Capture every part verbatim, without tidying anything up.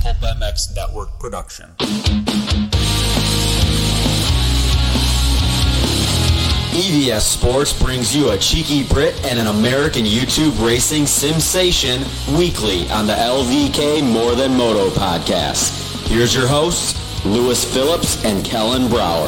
Pulp M X Network production. E V S Sports brings you a cheeky Brit and an American YouTube racing sensation weekly on the L V K More Than Moto podcast. Here's your hosts, Lewis Phillips and Kellen Brower.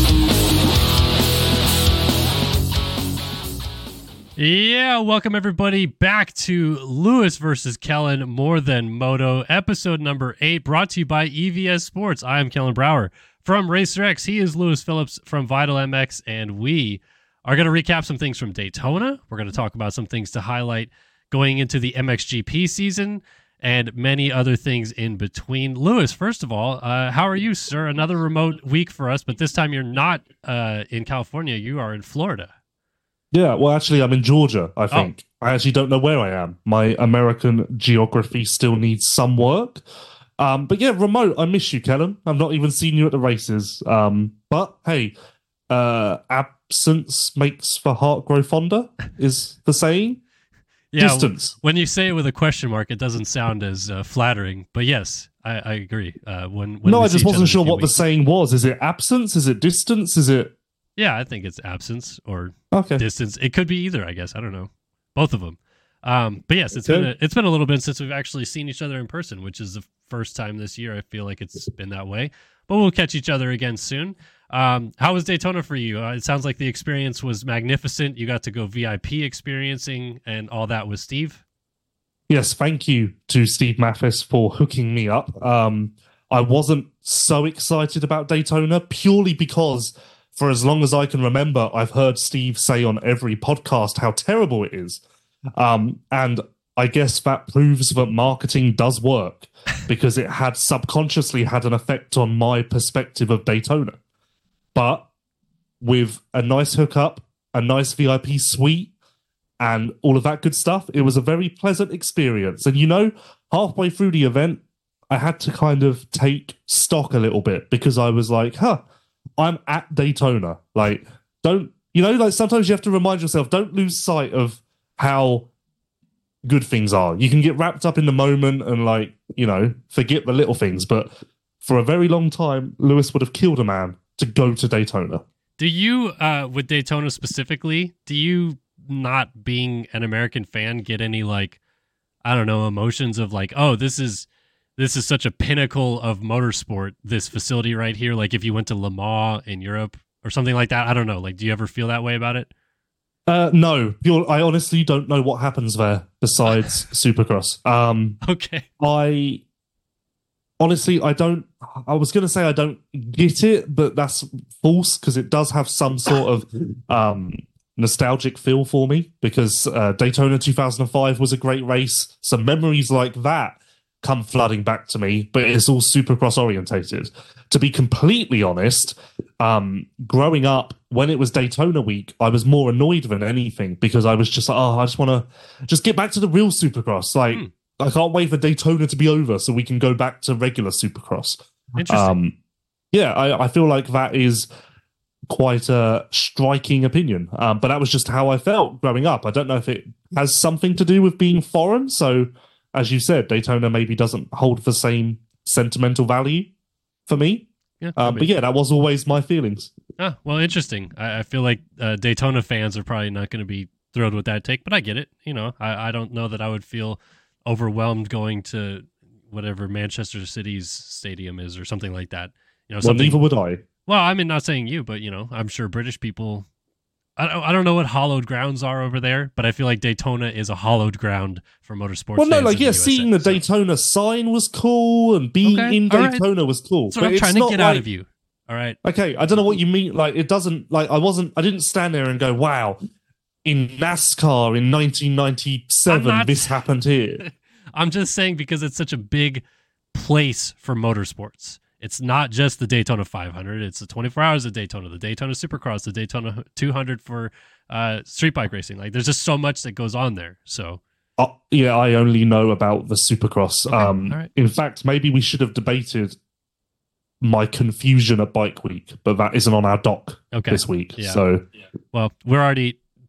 Yeah, welcome everybody back to Lewis versus Kellen More Than Moto, episode number eight, brought to you by E V S Sports. I am Kellen Brower from RacerX. He is Lewis Phillips from Vital M X, and we are going to recap some things from Daytona. We're going to talk about some things to highlight going into the M X G P season, and many other things in between. Lewis, first of all, uh, how are you, sir? Another remote week for us, but this time you're not uh, in California. You are in Florida. Yeah, well, actually, I'm in Georgia, I think. Oh. I actually don't know where I am. My American geography still needs some work. Um, but yeah, remote, I miss you, Kellen. I've not even seen you at the races. Um, but hey, uh, absence makes the heart grow fonder, is the saying. Yeah, Distance. When you say it with a question mark, it doesn't sound as uh, flattering. But yes, I, I agree. Uh, when, when no, I just wasn't sure what weeks. the saying was. Is it absence? Is it distance? Is it... Yeah, I think it's absence or okay. distance. It could be either, I guess. I don't know. Both of them. Um, but yes, it's okay. been a, it's been a little bit since we've actually seen each other in person, which is the first time this year. I feel like it's been that way. But we'll catch each other again soon. Um, how was Daytona for you? Uh, it sounds like the experience was magnificent. You got to go V I P experiencing and all that with Steve. Yes, thank you to Steve Mathis for hooking me up. Um, I wasn't so excited about Daytona purely because... for as long as I can remember, I've heard Steve say on every podcast how terrible it is. Um, and I guess that proves that marketing does work because it had subconsciously had an effect on my perspective of Daytona. But with a nice hookup, a nice V I P suite, and all of that good stuff, it was a very pleasant experience. And you know, halfway through the event, I had to kind of take stock a little bit because I was like, huh, I'm at Daytona. Like, don't, you know, like sometimes you have to remind yourself, don't lose sight of how good things are. You can get wrapped up in the moment and, like, you know, forget the little things. But for a very long time, Lewis would have killed a man to go to Daytona. Do you, uh, with Daytona specifically, do you, not being an American fan, get any, like, I don't know, emotions of like, oh, this is, This is such a pinnacle of motorsport, this facility right here. Like if you went to Le Mans in Europe or something like that, I don't know. Like, do you ever feel that way about it? Uh, no, You're, I honestly don't know what happens there besides Supercross. Um, okay. I honestly, I don't, I was going to say I don't get it, but that's false because it does have some sort of um, nostalgic feel for me because uh, Daytona two thousand five was a great race. Some memories like that come flooding back to me, but it's all Supercross orientated. To be completely honest, um, growing up, when it was Daytona week, I was more annoyed than anything because I was just like, oh, I just want to just get back to the real Supercross. Like, hmm. I can't wait for Daytona to be over so we can go back to regular Supercross. Interesting. Um, yeah, I, I feel like that is quite a striking opinion, um, but that was just how I felt growing up. I don't know if it has something to do with being foreign, so... as you said, Daytona maybe doesn't hold the same sentimental value for me. Yeah, um, but yeah, that was always my feelings. Ah, well, interesting. I, I feel like uh, Daytona fans are probably not going to be thrilled with that take, but I get it. You know, I, I don't know that I would feel overwhelmed going to whatever Manchester City's stadium is or something like that. You know, well, neither would I. Well, I mean, not saying you, but you know, I'm sure British people. I don't, I don't know what hollowed grounds are over there, but I feel like Daytona is a hollowed ground for motorsports. Well, no, fans like, in yeah, the U S A, seeing the so. Daytona sign was cool, and being okay, in Daytona right. was cool. That's what but I'm it's trying to not get like, out of you. All right. Okay, I don't know what you mean. Like, it doesn't, like, I wasn't, I didn't stand there and go, wow, in NASCAR in nineteen ninety-seven, not, this happened here. I'm just saying because it's such a big place for motorsports. It's not just the Daytona five hundred. It's the twenty-four hours of Daytona, the Daytona Supercross, the Daytona two hundred for uh, street bike racing. Like, there's just so much that goes on there. So, uh, yeah, I only know about the Supercross. Okay, um, right. In fact, maybe we should have debated my confusion at Bike Week, but that isn't on our doc okay. this week. Yeah. So, well, we're already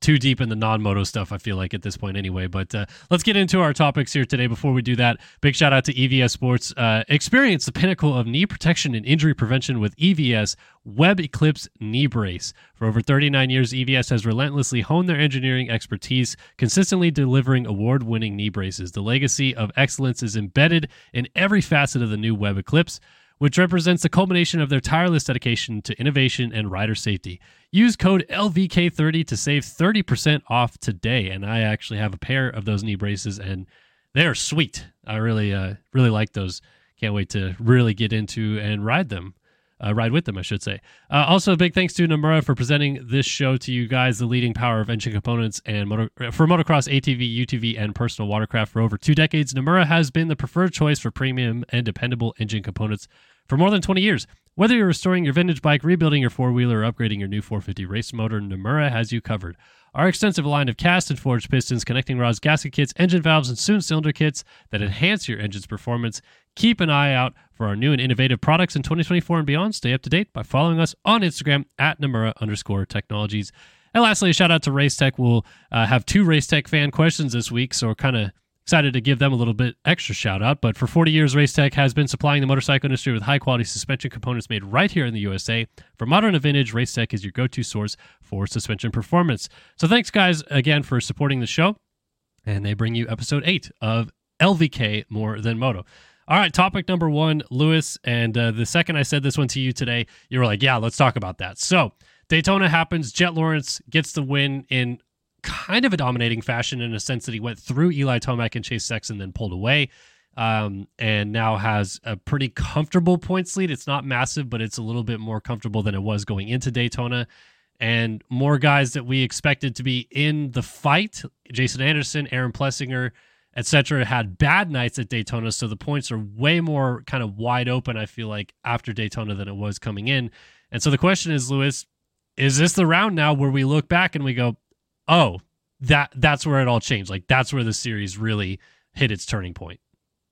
too deep in the non-moto stuff, I feel like, at this point anyway. But uh, let's get into our topics here today. Before we do that, big shout out to E V S Sports. Uh, experience the pinnacle of knee protection and injury prevention with E V S Web Eclipse Knee Brace. For over thirty-nine years, E V S has relentlessly honed their engineering expertise, consistently delivering award-winning knee braces. The legacy of excellence is embedded in every facet of the new Web Eclipse, which represents the culmination of their tireless dedication to innovation and rider safety. Use code L V K thirty to save thirty percent off today. And I actually have a pair of those knee braces, and they're sweet. I really, uh, really like those. Can't wait to really get into and ride them. Uh, ride with them, I should say. Uh, also, a big thanks to Nomura for presenting this show to you guys, the leading power of engine components and motor, for motocross, A T V, U T V, and personal watercraft. For over two decades, Nomura has been the preferred choice for premium and dependable engine components for more than twenty years. Whether you're restoring your vintage bike, rebuilding your four-wheeler, or upgrading your new four fifty race motor, Nomura has you covered. Our extensive line of cast and forged pistons, connecting rods, gasket kits, engine valves, and soon cylinder kits that enhance your engine's performance. Keep an eye out for our new and innovative products in twenty twenty-four and beyond. Stay up to date by following us on Instagram at Nomura underscore technologies. And lastly, a shout out to Racetech. We'll uh, have two Racetech fan questions this week, so we're kind of excited to give them a little bit extra shout out. But for forty years, Racetech has been supplying the motorcycle industry with high quality suspension components made right here in the U S A. For modern and vintage, Racetech is your go-to source for suspension performance. So thanks, guys, again for supporting the show. And they bring you episode eight of L V K More Than Moto. All right, topic number one, Lewis. And uh, the second I said this one to you today, you were like, yeah, let's talk about that. So Daytona happens. Jett Lawrence gets the win in kind of a dominating fashion, in a sense that he went through Eli Tomac and Chase Sexton, then pulled away, um, and now has a pretty comfortable points lead. It's not massive, but it's a little bit more comfortable than it was going into Daytona. And more guys that we expected to be in the fight, Jason Anderson, Aaron Plessinger, et cetera, had bad nights at Daytona, so the points are way more kind of wide open, I feel like, after Daytona than it was coming in. And so the question is, Lewis, is this the round now where we look back and we go, oh, that that's where it all changed? Like, that's where the series really hit its turning point?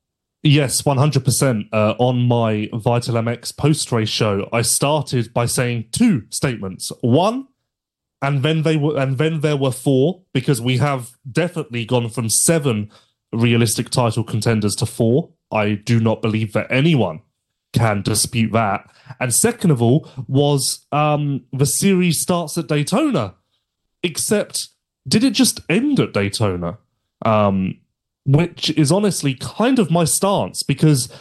Yes, one hundred percent. Uh, on my Vital M X post-race show, I started by saying two statements. One, and then they were, and then there were four, because we have definitely gone from seven realistic title contenders to four. I do not believe that anyone can dispute that. And second of all, was um, the series starts at Daytona. Except, did it just end at Daytona? Um, which is honestly kind of my stance, because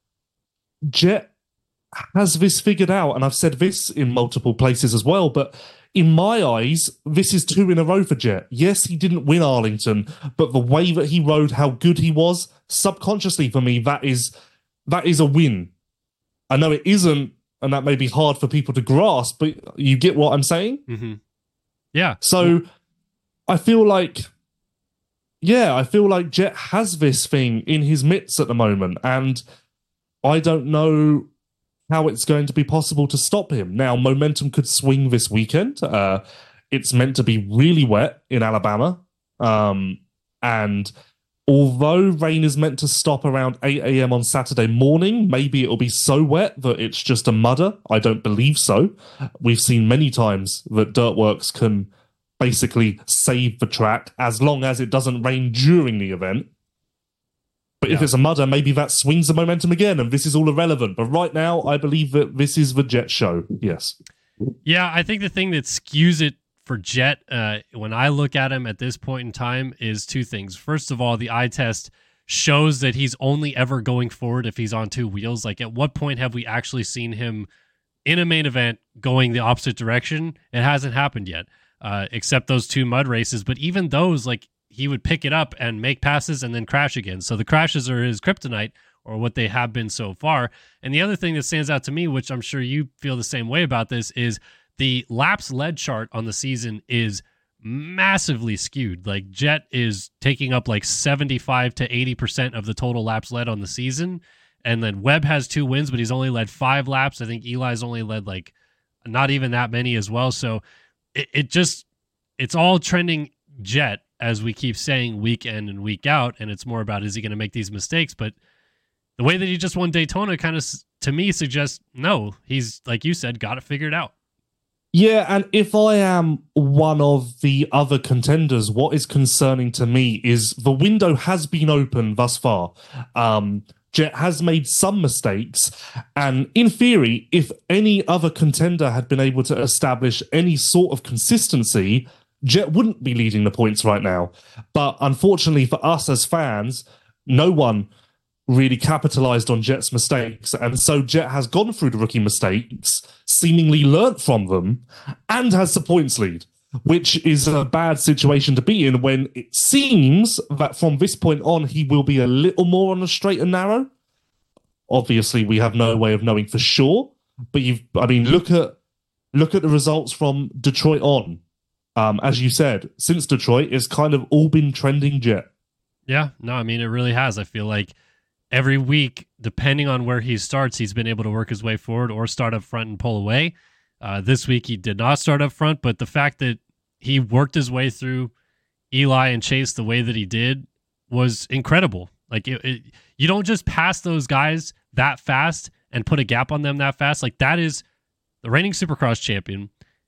Jett has this figured out, and I've said this in multiple places as well, but in my eyes, this is two in a row for Jett. Yes, he didn't win Arlington, but the way that he rode, how good he was, subconsciously for me, that is that is a win. I know it isn't, and that may be hard for people to grasp, but you get what I'm saying? Mm-hmm. Yeah. So I feel like, yeah, I feel like Jett has this thing in his midst at the moment, and I don't know how it's going to be possible to stop him. Now, momentum could swing this weekend. Uh, it's meant to be really wet in Alabama. Um, and although rain is meant to stop around eight a.m. on Saturday morning, maybe it'll be so wet that it's just a mudder. I don't believe so. We've seen many times that Dirtworks can basically save the track as long as it doesn't rain during the event. But yeah. If it's a mudder, maybe that swings the momentum again, and this is all irrelevant. But right now, I believe that this is the Jett show. Yes. Yeah, I think the thing that skews it for Jett, uh, when I look at him at this point in time, is two things. First of all, the eye test shows that he's only ever going forward if he's on two wheels. Like, at what point have we actually seen him in a main event going the opposite direction? It hasn't happened yet, uh, except those two mud races. But even those, like, he would pick it up and make passes and then crash again. So the crashes are his kryptonite, or what they have been so far. And the other thing that stands out to me, which I'm sure you feel the same way about this, is the laps led chart on the season is massively skewed. Like, Jett is taking up like seventy-five to eighty percent of the total laps led on the season. And then Webb has two wins, but he's only led five laps. I think Eli's only led like not even that many as well. So it, it just, it's all trending Jett, as we keep saying, week in and week out. And it's more about, is he going to make these mistakes? But the way that he just won Daytona kind of, to me, suggests, no, he's, like you said, got it figured out. Yeah, and if I am one of the other contenders, what is concerning to me is the window has been open thus far. Um, Jet has made some mistakes, and in theory, if any other contender had been able to establish any sort of consistency, Jet wouldn't be leading the points right now. But unfortunately for us as fans, no one really capitalized on Jet's mistakes. And so Jet has gone through the rookie mistakes, seemingly learnt from them, and has the points lead, which is a bad situation to be in when it seems that from this point on, he will be a little more on the straight and narrow. Obviously, we have no way of knowing for sure, but you've, I mean, look at, look at the results from Detroit on. Um, as you said, since Detroit, it's kind of all been trending Jet. Yeah, no, I mean, it really has. I feel like every week, depending on where he starts, he's been able to work his way forward or start up front and pull away. Uh, this week, he did not start up front, but the fact that he worked his way through Eli and Chase the way that he did was incredible. Like, it, it, you don't just pass those guys that fast and put a gap on them that fast. Like, that is the reigning Supercross champion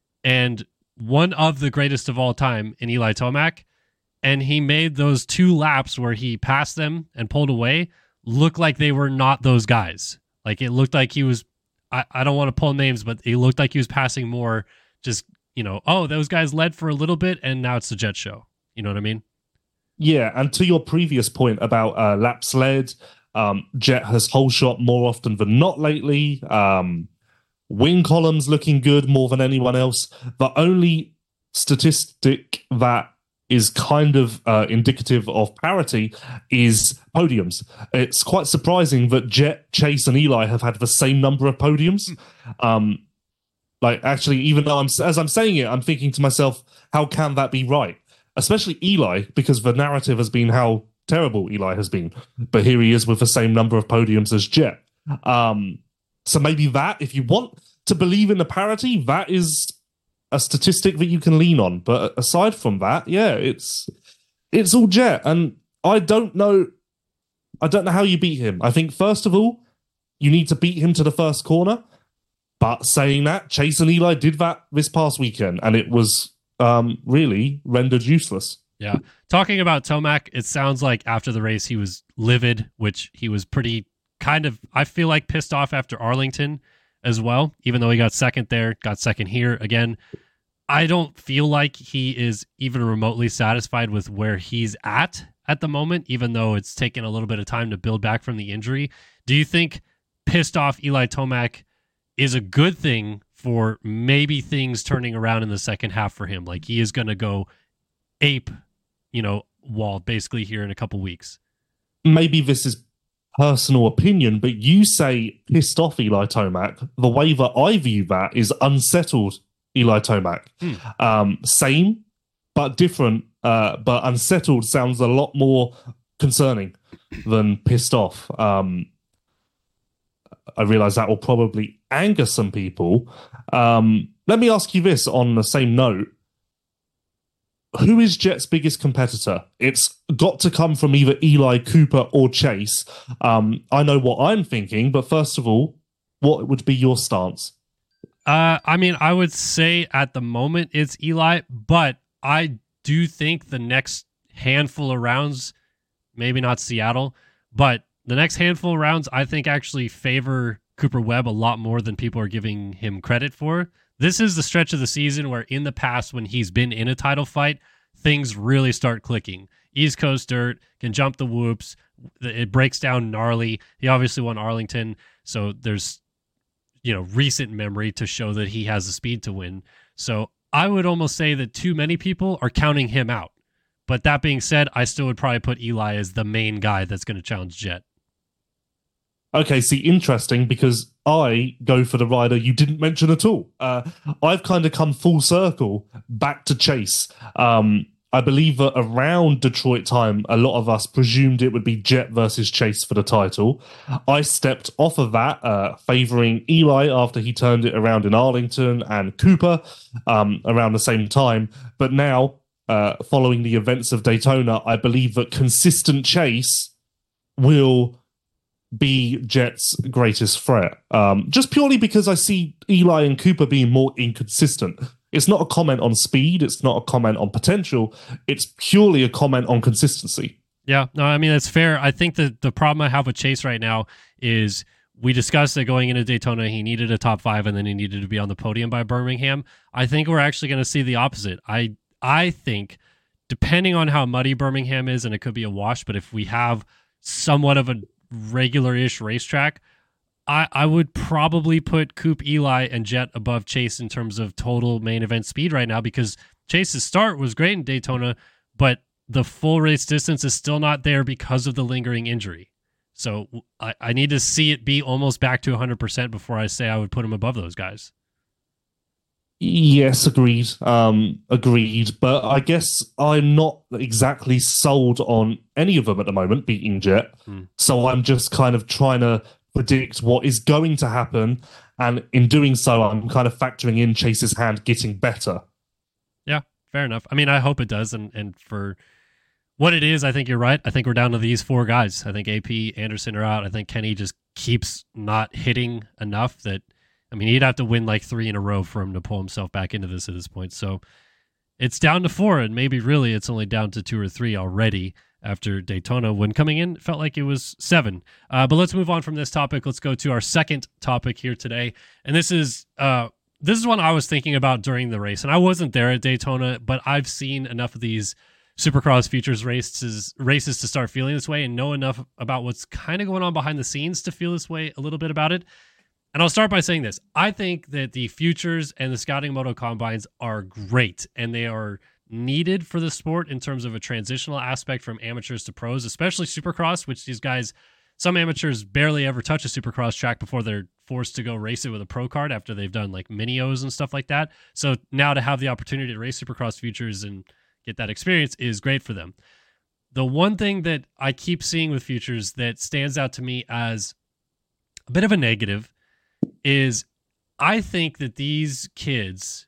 and one of the greatest of all time in Eli Tomac. And he made those two laps where he passed them and pulled away look like they were not those guys. Like, it looked like he was, I, I don't want to pull names, but it looked like he was passing more just, you know, oh, those guys led for a little bit and now it's the Jet show. You know what I mean? Yeah, and to your previous point about uh, laps led, um, Jet has whole shot more often than not lately. Um, wing columns looking good more than anyone else. The only statistic that is kind of uh, indicative of parity is podiums. It's quite surprising that Jet, Chase, and Eli have had the same number of podiums. Um, like, actually, even though I'm as I'm saying it, I'm thinking to myself, how can that be right? Especially Eli, because the narrative has been how terrible Eli has been. But here he is with the same number of podiums as Jet. Um, so maybe that, if you want to believe in the parity, that is a statistic that you can lean on. But aside from that, yeah, it's it's all Jet. And I don't know I don't know how you beat him. I think, first of all, you need to beat him to the first corner. But saying that, Chase and Eli did that this past weekend, and it was um, really rendered useless. Yeah. Talking about Tomac, it sounds like after the race he was livid, which he was pretty kind of, I feel like, pissed off after Arlington as well, even though he got second there, got second here again. I don't feel like he is even remotely satisfied with where he's at at the moment, even though it's taken a little bit of time to build back from the injury. Do you think pissed off Eli Tomac is a good thing for maybe things turning around in the second half for him? Like, he is going to go ape, you know, wall basically here in a couple weeks. Maybe this is personal opinion, but you say pissed off Eli Tomac. The way that I view that is unsettled Eli Tomac. Hmm. Um, same, but different. Uh, but unsettled sounds a lot more concerning than pissed off. Um, I realize that will probably anger some people. Um, let me ask you this on the same note. Who is Jet's biggest competitor? It's got to come from either Eli, Cooper, or Chase. Um, I know what I'm thinking, but first of all, what would be your stance? Uh, I mean, I would say at the moment it's Eli, but I do think the next handful of rounds, maybe not Seattle, but the next handful of rounds, I think actually favor Cooper Webb a lot more than people are giving him credit for. This is the stretch of the season where in the past, when he's been in a title fight, things really start clicking. East Coast dirt, can jump the whoops. It breaks down gnarly. He obviously won Arlington, so there's, you know, recent memory to show that he has the speed to win. So I would almost say that too many people are counting him out. But that being said, I still would probably put Eli as the main guy that's going to challenge Jet. Okay, see, interesting, because I go for the rider you didn't mention at all. Uh, I've kind of come full circle back to Chase. Um, I believe that around Detroit time, a lot of us presumed it would be Jet versus Chase for the title. I stepped off of that, uh, favouring Eli after he turned it around in Arlington, and Cooper um, around the same time. But now, uh, following the events of Daytona, I believe that consistent Chase will be Jet's greatest threat. Um, just purely because I see Eli and Cooper being more inconsistent. It's not a comment on speed. It's not a comment on potential. It's purely a comment on consistency. Yeah, no, I mean, that's fair. I think that the problem I have with Chase right now is we discussed that going into Daytona, he needed a top five and then he needed to be on the podium by Birmingham. I think we're actually going to see the opposite. I I think, depending on how muddy Birmingham is, and it could be a wash, but if we have somewhat of a regular-ish racetrack, I, I would probably put Coop, Eli, and Jet above Chase in terms of total main event speed right now, because Chase's start was great in Daytona, but the full race distance is still not there because of the lingering injury. So I, I need to see it be almost back to one hundred percent before I say I would put him above those guys. Yes, agreed. Um, agreed. But I guess I'm not exactly sold on any of them at the moment beating Jet. Hmm. So I'm just kind of trying to predict what is going to happen. And in doing so, I'm kind of factoring in Chase's hand getting better. Yeah, fair enough. I mean, I hope it does. And, and for what it is, I think you're right. I think we're down to these four guys. I think A P, Anderson are out. I think Kenny just keeps not hitting enough that, I mean, he'd have to win like three in a row for him to pull himself back into this at this point. So it's down to four, and maybe really it's only down to two or three already after Daytona. When coming in, it felt like it was seven. Uh, but let's move on from this topic. Let's go to our second topic here today. And this is uh, this is one I was thinking about during the race. And I wasn't there at Daytona, but I've seen enough of these Supercross Futures races, races to start feeling this way and know enough about what's kind of going on behind the scenes to feel this way a little bit about it. And I'll start by saying this. I think that the Futures and the Scouting Moto Combines are great, and they are needed for the sport in terms of a transitional aspect from amateurs to pros, especially Supercross, which these guys, some amateurs barely ever touch a Supercross track before they're forced to go race it with a pro card after they've done like mini-O's and stuff like that. So now to have the opportunity to race Supercross Futures and get that experience is great for them. The one thing that I keep seeing with Futures that stands out to me as a bit of a negative is I think that these kids,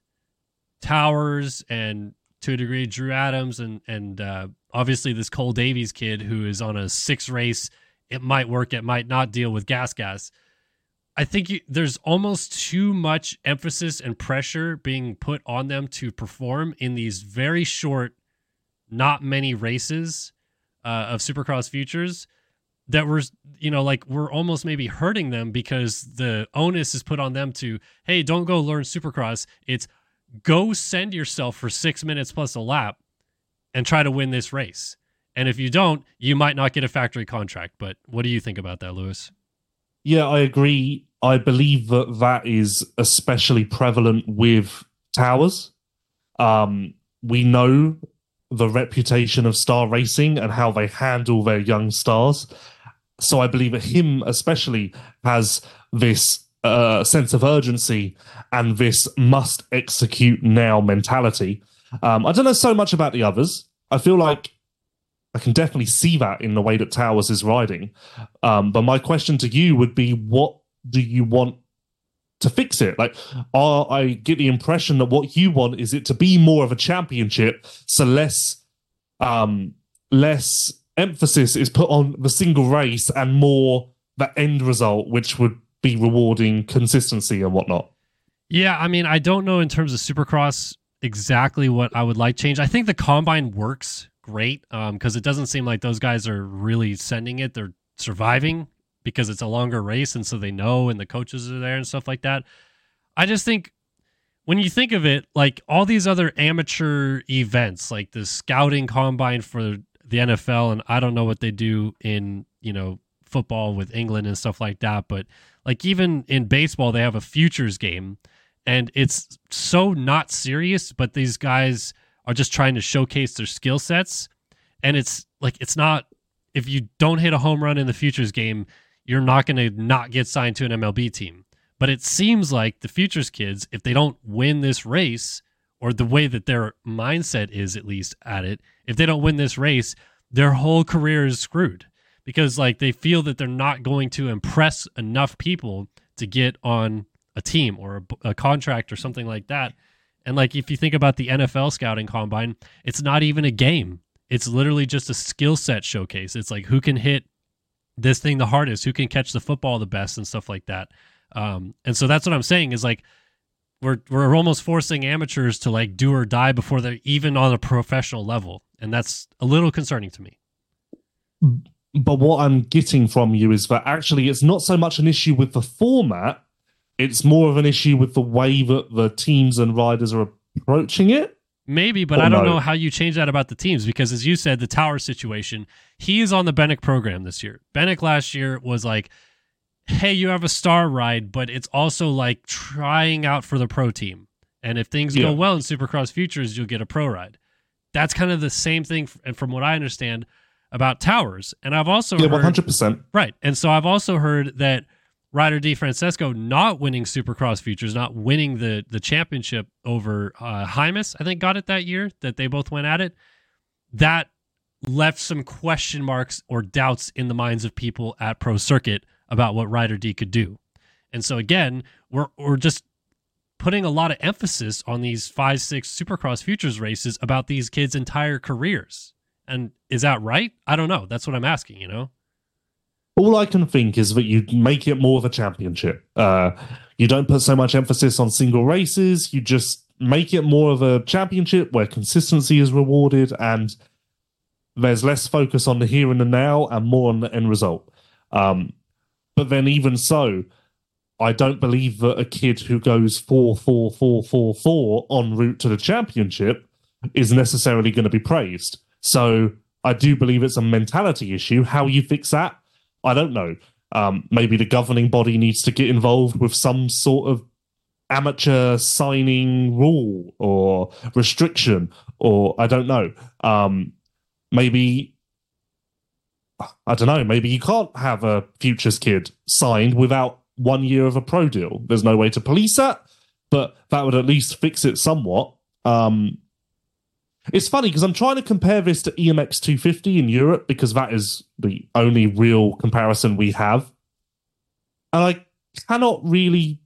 Towers and to a degree Drew Adams and and uh, obviously this Cole Davies kid who is on a six race, it might work, it might not deal with gas gas. I think you, there's almost too much emphasis and pressure being put on them to perform in these very short, not many races uh, of Supercross Futures that we're, you know, like we're almost maybe hurting them because the onus is put on them to, hey, don't go learn Supercross. It's go send yourself for six minutes plus a lap and try to win this race. And if you don't, you might not get a factory contract. But what do you think about that, Lewis? Yeah, I agree. I believe that that is especially prevalent with Towers. Um, we know the reputation of Star Racing and how they handle their young stars. So I believe that him especially has this uh, sense of urgency and this must execute now mentality. Um, I don't know so much about the others. I feel like I can definitely see that in the way that Towers is riding. Um, but my question to you would be, what do you want to fix it? Like, are, I get the impression that what you want is it to be more of a championship, so less, um, less emphasis is put on the single race and more the end result, which would be rewarding consistency and whatnot. Yeah, I mean, I don't know in terms of Supercross exactly what I would like change. I think the Combine works great because um, it doesn't seem like those guys are really sending it. They're surviving because it's a longer race, and so they know, and the coaches are there and stuff like that. I just think when you think of it, like all these other amateur events, like the Scouting Combine for the N F L, and I don't know what they do in, you know, football with England and stuff like that, but like even in baseball, they have a futures game, and it's so not serious, but these guys are just trying to showcase their skill sets. And it's like, it's not, if you don't hit a home run in the futures game, you're not going to not get signed to an M L B team. But it seems like the futures kids, if they don't win this race, or the way that their mindset is at least at it, if they don't win this race, their whole career is screwed. Because like they feel that they're not going to impress enough people to get on a team or a, a contract or something like that. And like if you think about the N F L Scouting Combine, it's not even a game. It's literally just a skill set showcase. It's like who can hit this thing the hardest, who can catch the football the best and stuff like that. Um, and so that's what I'm saying is like, we're, we're almost forcing amateurs to like do or die before they're even on a professional level. And that's a little concerning to me. But what I'm getting from you is that actually it's not so much an issue with the format, it's more of an issue with the way that the teams and riders are approaching it. Maybe, but or I don't no? know how you change that about the teams, because as you said, the Tower situation, he is on the Bennick program this year. Bennick last year was like, hey, you have a star ride, but it's also like trying out for the pro team. And if things Yeah. go well in Supercross Futures, you'll get a pro ride. That's kind of the same thing, and from what I understand, about Towers. And I've also Yeah, heard, one hundred percent. right. And so I've also heard that Ryder Di Francesco not winning Supercross Futures, not winning the the championship over uh, Hymas, I think got it that year, that they both went at it. That left some question marks or doubts in the minds of people at Pro Circuit about what Ryder D could do. And so again, we're we're just putting a lot of emphasis on these five, six Supercross Futures races about these kids' entire careers. And is that right? I don't know. That's what I'm asking, you know? All I can think is that you make it more of a championship. Uh, you don't put so much emphasis on single races. You just make it more of a championship where consistency is rewarded and there's less focus on the here and the now and more on the end result. Um, but then even so, I don't believe that a kid who goes four, four, four, four, four en route to the championship is necessarily going to be praised. So I do believe it's a mentality issue. How you fix that, I don't know. Um, maybe the governing body needs to get involved with some sort of amateur signing rule or restriction, or I don't know. Um, maybe, I don't know, maybe you can't have a Futures kid signed without one year of a pro deal. There's no way to police that, but that would at least fix it somewhat. Um, It's funny because I'm trying to compare this to E M X two fifty in Europe because that is the only real comparison we have. And I cannot really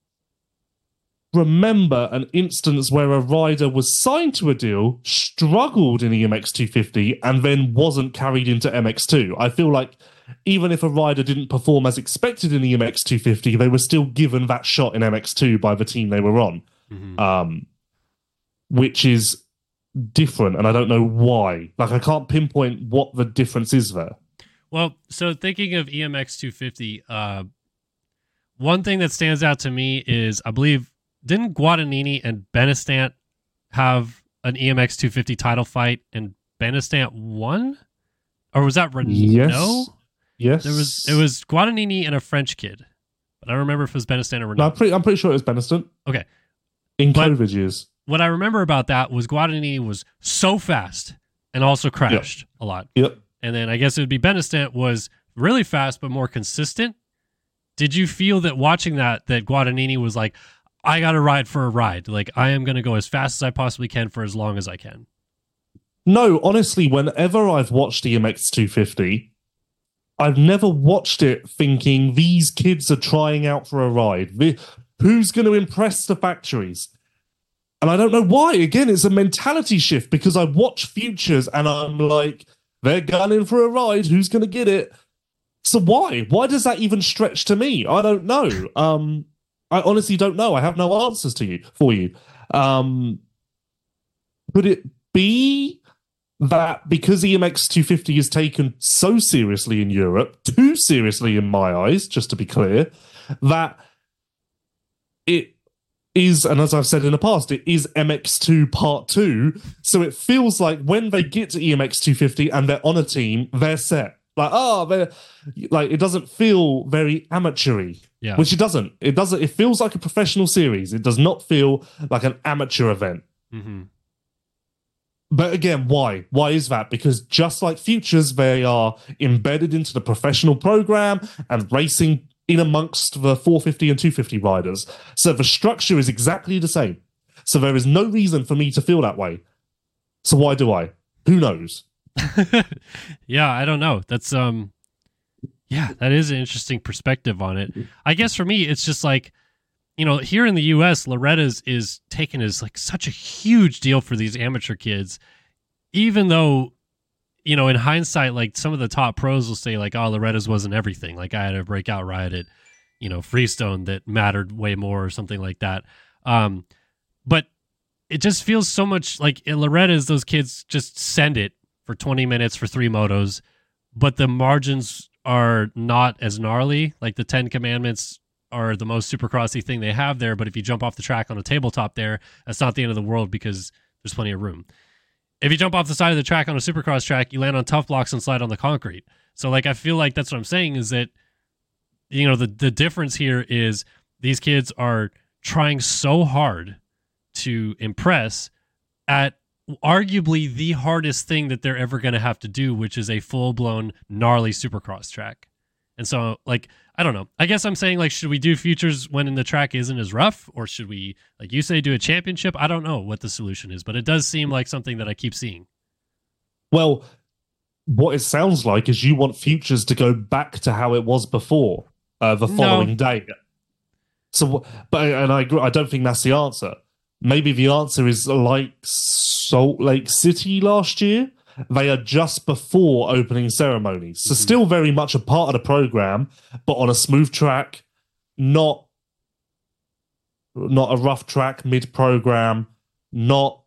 remember an instance where a rider was signed to a deal, struggled in E M X two fifty, and then wasn't carried into M X two. I feel like even if a rider didn't perform as expected in E M X two fifty, they were still given that shot in M X two by the team they were on, mm-hmm. um, which is different, and I don't know why. Like, I can't pinpoint what the difference is there. Well, so thinking of E M X two fifty, uh, one thing that stands out to me is, I believe, didn't Guadagnini and Benestant have an E M X two fifty title fight, and Benestant won? Or was that Renault? Yes. Yes. There was, it was Guadagnini and a French kid. But I don't remember if it was Benestant or Renault. No, I'm pretty, I'm pretty sure it was Benestant. Okay. In But- COVID years. What I remember about that was Guadagnini was so fast and also crashed Yep. a lot. Yep. And then I guess it would be Benestant was really fast but more consistent. Did you feel that watching that, that Guadagnini was like, I got to ride for a ride. Like, I am going to go as fast as I possibly can for as long as I can. No, honestly, whenever I've watched E M X two fifty, I've never watched it thinking these kids are trying out for a ride. The- Who's going to impress the factories? And I don't know why. Again, it's a mentality shift because I watch Futures and I'm like, they're gunning for a ride. Who's going to get it? So why? Why does that even stretch to me? I don't know. Um, I honestly don't know. I have no answers to you for you. Um, could it be that because E M X two fifty is taken so seriously in Europe, too seriously in my eyes, just to be clear, that it is, and as I've said in the past, it is M X two Part two, so it feels like when they get to E M X two fifty and they're on a team, they're set. Like, oh, they're like, it doesn't feel very amateur-y, Yeah. which it doesn't. It doesn't. It feels like a professional series. It does not feel like an amateur event. Mm-hmm. But again, why? Why is that? Because just like Futures, they are embedded into the professional program and racing in amongst the four fifty and two fifty riders. So the structure is exactly the same. So there is no reason for me to feel that way. So why do I? Who knows? Yeah, I don't know. That's, um, yeah, that is an interesting perspective on it. I guess for me, it's just like, you know, here in the U S, Loretta's is taken as like such a huge deal for these amateur kids, even though you know, in hindsight, like some of the top pros will say like, oh, Loretta's wasn't everything. Like I had a breakout ride at, you know, Freestone that mattered way more or something like that. Um, but it just feels so much like in Loretta's, those kids just send it for twenty minutes for three motos, but the margins are not as gnarly. Like the Ten Commandments are the most supercrossy thing they have there. But if you jump off the track on a tabletop there, that's not the end of the world because there's plenty of room. If you jump off the side of the track on a supercross track, you land on tough blocks and slide on the concrete. So like, I feel like that's what I'm saying is that, you know, the, the difference here is these kids are trying so hard to impress at arguably the hardest thing that they're ever going to have to do, which is a full-blown gnarly supercross track. And so, like, I don't know. I guess I'm saying, like, should we do futures when the track isn't as rough? Or should we, like you say, do a championship? I don't know what the solution is, but it does seem like something that I keep seeing. Well, what it sounds like is you want futures to go back to how it was before uh, the following no. day. So, but and I agree, I don't think that's the answer. Maybe the answer is like Salt Lake City last year. They are just before opening ceremonies. So mm-hmm. still very much a part of the program, but on a smooth track, not, not a rough track mid-program, not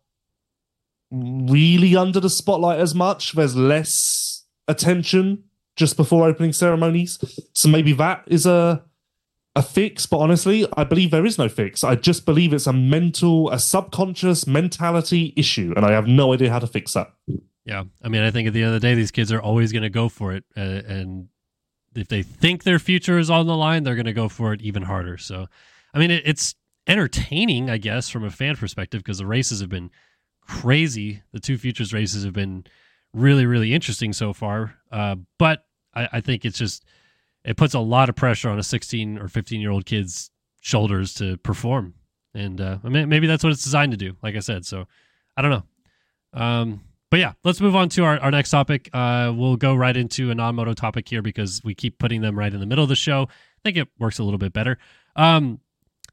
really under the spotlight as much. There's less attention just before opening ceremonies. So maybe that is a... a fix, but honestly, I believe there is no fix. I just believe it's a mental, a subconscious mentality issue, and I have no idea how to fix that. Yeah, I mean, I think at the end of the day, these kids are always going to go for it, uh, and if they think their future is on the line, they're going to go for it even harder. So, I mean, it, it's entertaining, I guess, from a fan perspective, because the races have been crazy. The two futures races have been really, really interesting so far, uh, but I, I think it's just... it puts a lot of pressure on a sixteen or fifteen year old kid's shoulders to perform. And uh, I mean, maybe that's what it's designed to do, like I said. So I don't know. Um, but yeah, let's move on to our, our next topic. Uh, we'll go right into a non-moto topic here because we keep putting them right in the middle of the show. I think it works a little bit better. Um,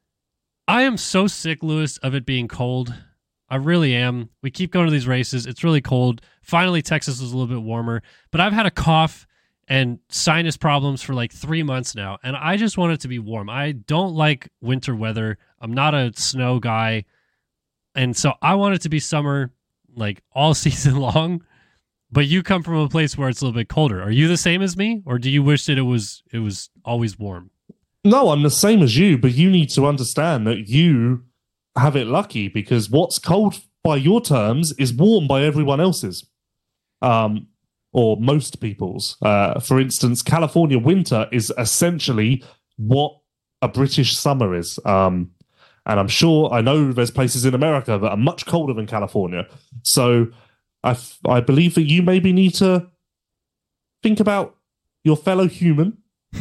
I am so sick, Lewis, of it being cold. I really am. We keep going to these races. It's really cold. Finally, Texas was a little bit warmer, but I've had a cough and sinus problems for like three months now, and I just want it to be warm. I don't like winter weather. I'm not a snow guy, and so I want it to be summer, like all season long. But you come from a place where it's a little bit colder. Are you the same as me, or do you wish that it was it was always warm? No, I'm the same as you, but you need to understand that you have it lucky because what's cold by your terms is warm by everyone else's. Um. Or most people's. Uh, for instance, California winter is essentially what a British summer is. Um, and I'm sure, I know there's places in America that are much colder than California. So I, f- I believe that you maybe need to think about your fellow human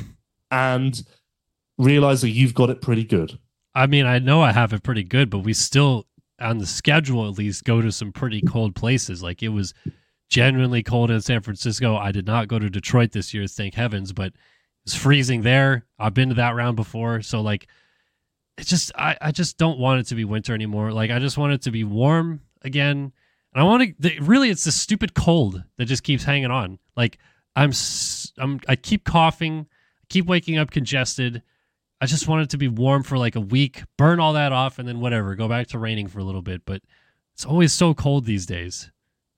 and realize that you've got it pretty good. I mean, I know I have it pretty good, but we still, on the schedule at least, go to some pretty cold places. Like it was... genuinely cold in San Francisco. I did not go to Detroit this year, thank heavens, but it's freezing there. I've been to that round before. So like, it's just, I, I just don't want it to be winter anymore. Like I just want it to be warm again. And I want to, really, it's the stupid cold that just keeps hanging on. Like I'm, I'm, I keep coughing, I keep waking up congested. I just want it to be warm for like a week, burn all that off, and then whatever, go back to raining for a little bit. But it's always so cold these days.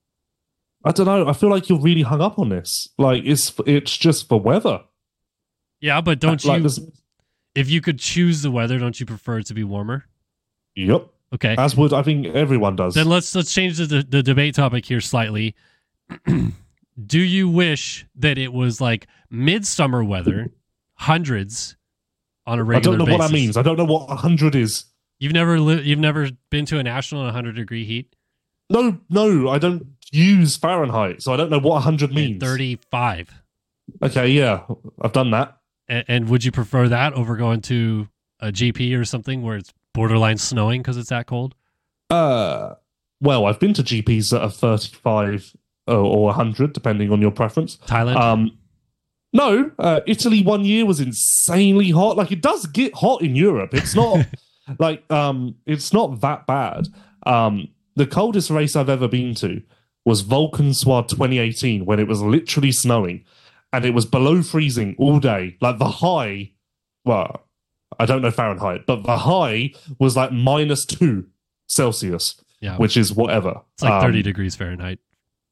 I don't know. I feel like you're really hung up on this. Like it's it's just for weather. Yeah, but don't like you? This... If you could choose the weather, don't you prefer it to be warmer? Yep. Okay. As would I think everyone does. Then let's let's change the the debate topic here slightly. Do you wish that it was like midsummer weather, hundreds on a regular basis? I don't know basis? what that means. I don't know what a hundred is. You've never li- you've never been to a national in one hundred degree heat? No, no, I don't use Fahrenheit, so I don't know what one hundred means. thirty-five. Okay, yeah, I've done that. And, and would you prefer that over going to a G P or something where it's borderline snowing because it's that cold? Uh, well, I've been to G Ps that are thirty-five or, or one hundred, depending on your preference. Thailand? Um, no, uh, Italy one year was insanely hot. Like, it does get hot in Europe. It's not, like, um, it's not that bad. Um, the coldest race I've ever been to was Vulcan Swad twenty eighteen when it was literally snowing and it was below freezing all day. Like the high, well, I don't know Fahrenheit, but the high was like minus two Celsius, yeah, which is whatever. It's like thirty um, degrees Fahrenheit.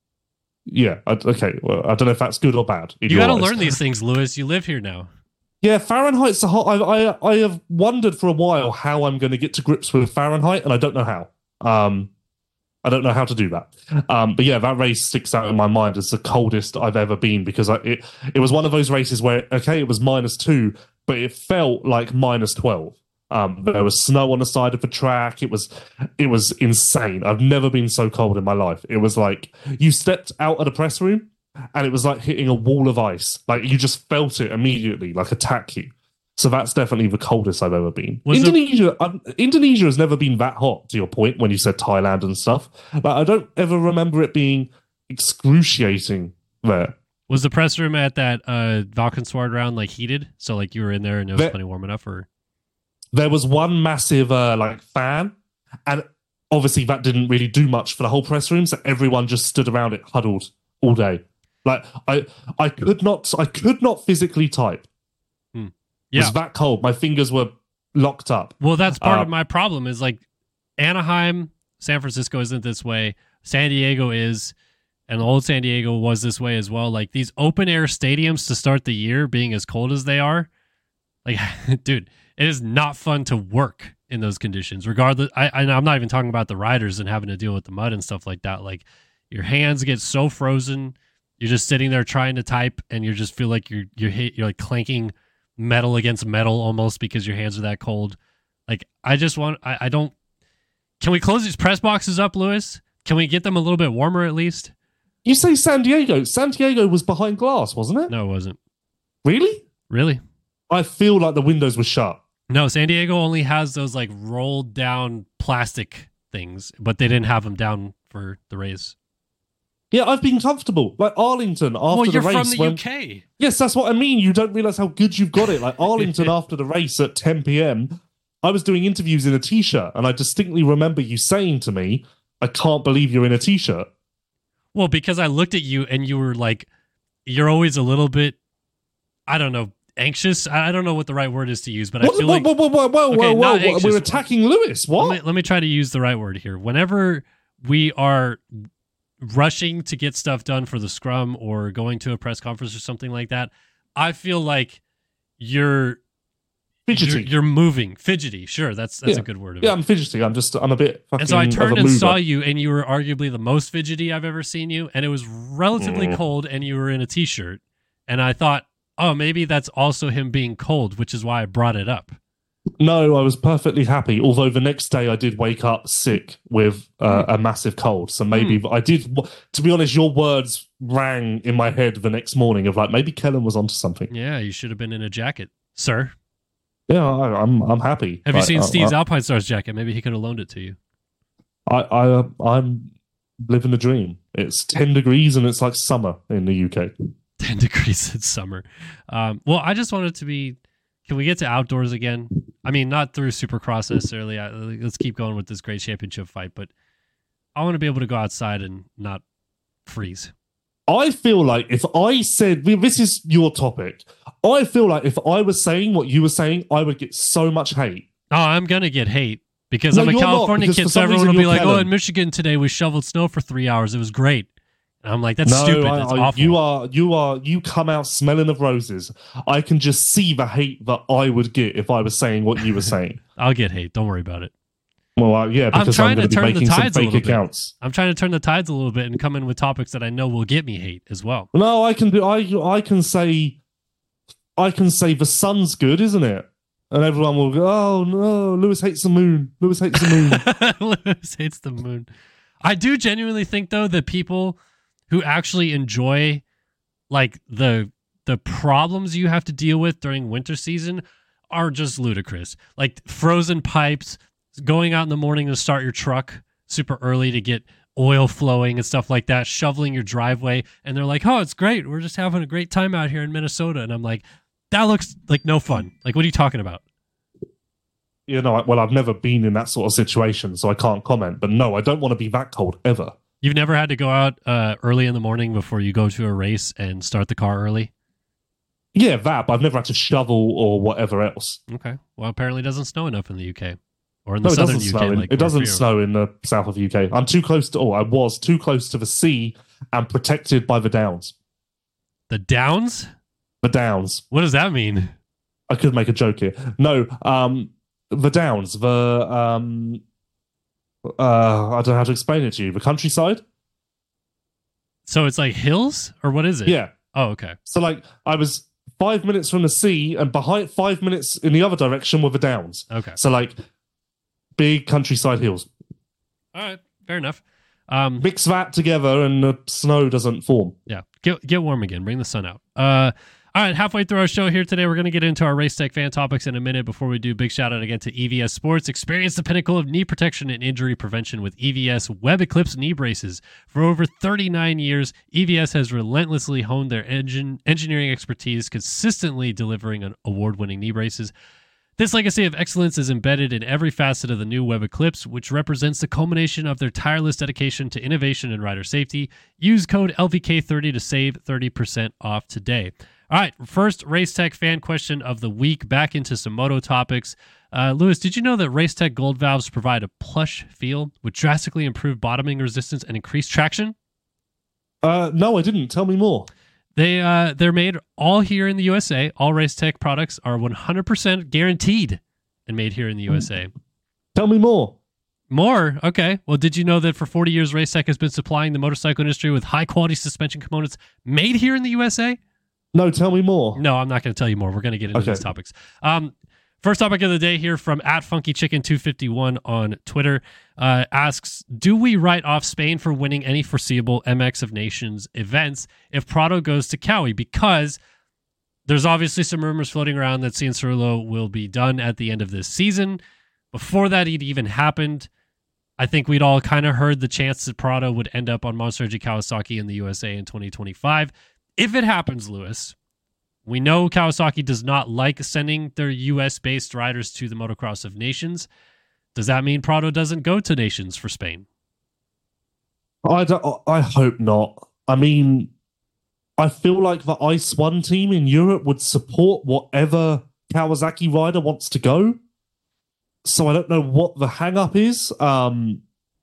Yeah. Okay. Well, I don't know if that's good or bad. You got to learn these things, Lewis. You live here now. Yeah, Fahrenheit's a hot. I, I I have wondered for a while how I'm going to get to grips with Fahrenheit, and I don't know how. Um, I don't know how to do that. Um, but yeah, that race sticks out in my mind as the coldest I've ever been because I, it it was one of those races where okay, it was minus two, but it felt like minus twelve. Um, there was snow on the side of the track. It was it was insane. I've never been so cold in my life. It was like you stepped out of the press room. And it was like hitting a wall of ice. Like you just felt it immediately, like attack you. So that's definitely the coldest I've ever been. Was Indonesia, it... um, Indonesia has never been that hot. To your point, when you said Thailand and stuff, but I don't ever remember it being excruciating there. Was the press room at that uh, Valkenswaard round like heated? So like you were in there and it was there, plenty warm enough, or there was one massive uh, like fan, and obviously that didn't really do much for the whole press room. So everyone just stood around it, huddled all day. Like I, I could not, I could not physically type. Hmm. Yeah. It was that cold. My fingers were locked up. Well, that's part uh, of my problem. Is like Anaheim, San Francisco isn't this way. San Diego is, and the old San Diego was this way as well. Like these open air stadiums to start the year being as cold as they are, like, dude, it is not fun to work in those conditions. Regardless, I, I I'm not even talking about the riders and having to deal with the mud and stuff like that. Like your hands get so frozen. You're just sitting there trying to type, and you just feel like you're you're hit, you're like clanking metal against metal almost because your hands are that cold. Like I just want, I, I don't. Can we close these press boxes up, Lewis? Can we get them a little bit warmer at least? You say San Diego? San Diego was behind glass, wasn't it? No, it wasn't. Really? Really? I feel like the windows were shut. No, San Diego only has those like rolled down plastic things, but they didn't have them down for the race. Yeah, I've been comfortable. Like Arlington after well, the you're race. from the when, U K. Yes, that's what I mean. You don't realize how good you've got it. Like Arlington after the race at ten p.m., I was doing interviews in a t-shirt, and I distinctly remember you saying to me, I can't believe you're in a t-shirt. Well, because I looked at you and you were like, you're always a little bit, I don't know, anxious. I don't know what the right word is to use, but what, I feel whoa, like... Whoa, whoa, whoa, whoa, okay, whoa, whoa. We're attacking Lewis. What? Let me, let me try to use the right word here. Whenever we are rushing to get stuff done for the scrum or going to a press conference or something like that, I feel like you're fidgety. You're, you're moving, fidgety. Sure, that's that's yeah. a good word. Of yeah, it. I'm fidgety. I'm just, I'm a bit. And so I turned and saw you, and you were arguably the most fidgety I've ever seen you, and it was relatively mm. cold, and you were in a t-shirt, and I thought, oh, maybe that's also him being cold, which is why I brought it up. No, I was perfectly happy. Although the next day I did wake up sick with uh, mm. a massive cold. So maybe mm. I did, to be honest, your words rang in my head the next morning of like, maybe Kellen was onto something. Yeah, you should have been in a jacket, sir. Yeah, I, I'm I'm happy. Have you I, seen I, Steve's I, Alpine Stars jacket? Maybe he could have loaned it to you. I, I, uh, I'm living the dream. It's ten degrees and it's like summer in the U K. ten degrees in summer. Um, well, I just wanted to be... Can we get to outdoors again? I mean, not through Supercross necessarily. I, let's keep going with this great championship fight, but I want to be able to go outside and not freeze. I feel like if I said, this is your topic, I feel like if I was saying what you were saying, I would get so much hate. Oh, I'm going to get hate because no, I'm a California not, kid, so everyone will be like, Kellen. Oh, in Michigan today we shoveled snow for three hours. It was great. And I'm like, that's no, stupid. I, That's I, awful. You are, you are, you come out smelling of roses. I can just see the hate that I would get if I was saying what you were saying. I'll get hate. Don't worry about it. Well, uh, yeah, because I'm trying I'm going to to be turn the making some tides a fake little accounts. bit. I'm trying to turn the tides a little bit and come in with topics that I know will get me hate as well. No, I can do. I I can say, I can say the sun's good, isn't it? And everyone will go, oh no, Lewis hates the moon. Lewis hates the moon. Lewis hates the moon. I do genuinely think though that people who actually enjoy like the the problems you have to deal with during winter season are just ludicrous. Like frozen pipes, going out in the morning to start your truck super early to get oil flowing and stuff like that, shoveling your driveway, and they're like, oh, it's great. We're just having a great time out here in Minnesota. And I'm like, that looks like no fun. Like, what are you talking about? You know, well, I've never been in that sort of situation, so I can't comment. But no, I don't want to be that cold ever. You've never had to go out uh, early in the morning before you go to a race and start the car early? Yeah, that, but I've never had to shovel or whatever else. Okay. Well, apparently it doesn't snow enough in the U K. Or in the No, it southern doesn't U K. snow. In, like it doesn't North snow in the south of the U K. I'm too close to, oh, I was too close to the sea and protected by the Downs. The Downs? The Downs. What does that mean? I could make a joke here. No, um, the Downs, the, um, uh, I don't know how to explain it to you. The countryside? So it's like hills? Or what is it? Yeah. Oh, okay. So, like, I was five minutes from the sea, and behind five minutes in the other direction were the Downs. Okay. So, like, big countryside hills. All right. Fair enough. Um, Mix that together, and the snow doesn't form. yeah. Get, get warm again. Bring the sun out. Uh, all right. Halfway through our show here today, we're going to get into our Race Tech fan topics in a minute. Before we do, big shout out again to E V S Sports. Experience the pinnacle of knee protection and injury prevention with E V S Web Eclipse knee braces. For over thirty-nine years, E V S has relentlessly honed their engine engineering expertise, consistently delivering an award-winning knee braces. This legacy of excellence is embedded in every facet of the new Web Eclipse, which represents the culmination of their tireless dedication to innovation and rider safety. Use code L V K thirty to save thirty percent off today. All right, first Race Tech fan question of the week. Back into some moto topics. Uh, Lewis, did you know that Race Tech Gold valves provide a plush feel with drastically improved bottoming resistance and increased traction? Uh, no, I didn't. Tell me more. They, uh, they're made all here in the U S A. All Race Tech products are one hundred percent guaranteed and made here in the U S A. Tell me more. More? Okay. Well, did you know that for forty years, Race Tech has been supplying the motorcycle industry with high-quality suspension components made here in the U S A? No, tell me more. No, I'm not going to tell you more. We're going to get into Okay. these topics. Um, first topic of the day here from at Funky Chicken two fifty-one on Twitter uh, asks, do we write off Spain for winning any foreseeable M X of Nations events if Prado goes to Cowie? Because there's obviously some rumors floating around that Cianciarulo will be done at the end of this season. Before that even happened, I think we'd all kind of heard the chance that Prado would end up on Monster Energy Kawasaki in the U S A in twenty twenty-five. If it happens, Lewis, we know Kawasaki does not like sending their U S-based riders to the Motocross of Nations. Does that mean Prado doesn't go to Nations for Spain? I don't, I hope not. I mean, I feel like the Ice One team in Europe would support whatever Kawasaki rider wants to go. So I don't know what the hang-up is. Um,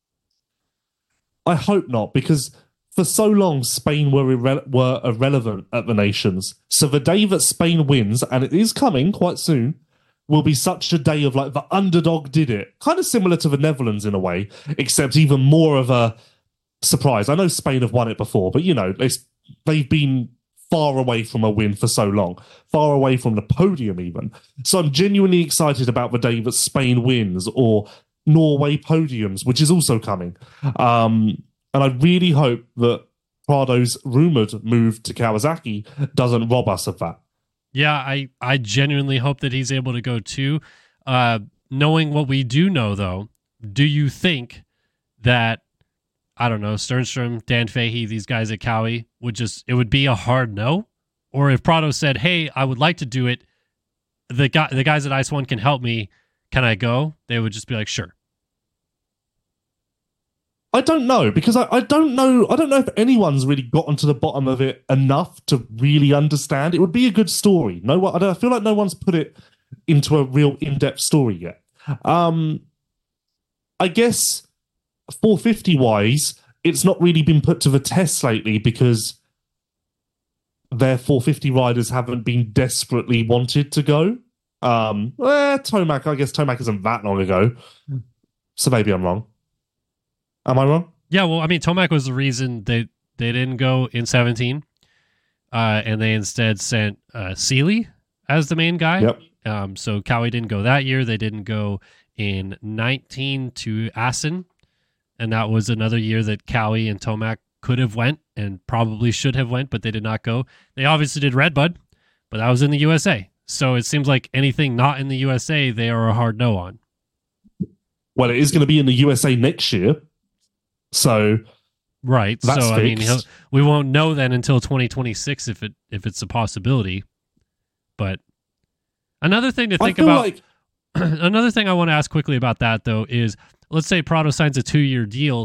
I hope not, because for so long, Spain were irre- were irrelevant at the Nations. So the day that Spain wins, and it is coming quite soon, will be such a day of like the underdog did it. Kind of similar to the Netherlands in a way, except even more of a surprise. I know Spain have won it before, but you know, it's, they've been far away from a win for so long, far away from the podium even. So I'm genuinely excited about the day that Spain wins or Norway podiums, which is also coming. Um, And I really hope that Prado's rumored move to Kawasaki doesn't rob us of that. Yeah, I, I genuinely hope that he's able to go too. Uh, knowing what we do know, though, do you think that, I don't know, Sternstrom, Dan Fahey, these guys at Cowie, would just, it would be a hard no? Or if Prado said, hey, I would like to do it, the guy, the guys at Ice One can help me, can I go? They would just be like, sure. I don't know, because I, I don't know I don't know if anyone's really gotten to the bottom of it enough to really understand. It would be a good story. No one, I, don't, I feel like no one's put it into a real in-depth story yet. Um, I guess four fifty wise, it's not really been put to the test lately because their four fifty riders haven't been desperately wanted to go. Um, eh, Tomac, I guess Tomac isn't that long ago, so maybe I'm wrong. Am I wrong? Yeah, well, I mean, Tomac was the reason they, they didn't go in seventeen, uh, and they instead sent uh, Seeley as the main guy. Yep. Um, so Cowie didn't go that year. They didn't go in nineteen to Assen, and that was another year that Cowie and Tomac could have went and probably should have went, but they did not go. They obviously did Redbud, but that was in the U S A. So it seems like anything not in the U S A, they are a hard no on. Well, it is going to be in the U S A next year. So right. that's so I mean, fixed. he'll, we won't know then until twenty twenty-six if it if it's a possibility. But another thing to I think feel about, like another thing I want to ask quickly about that though is, let's say Prado signs a two-year deal.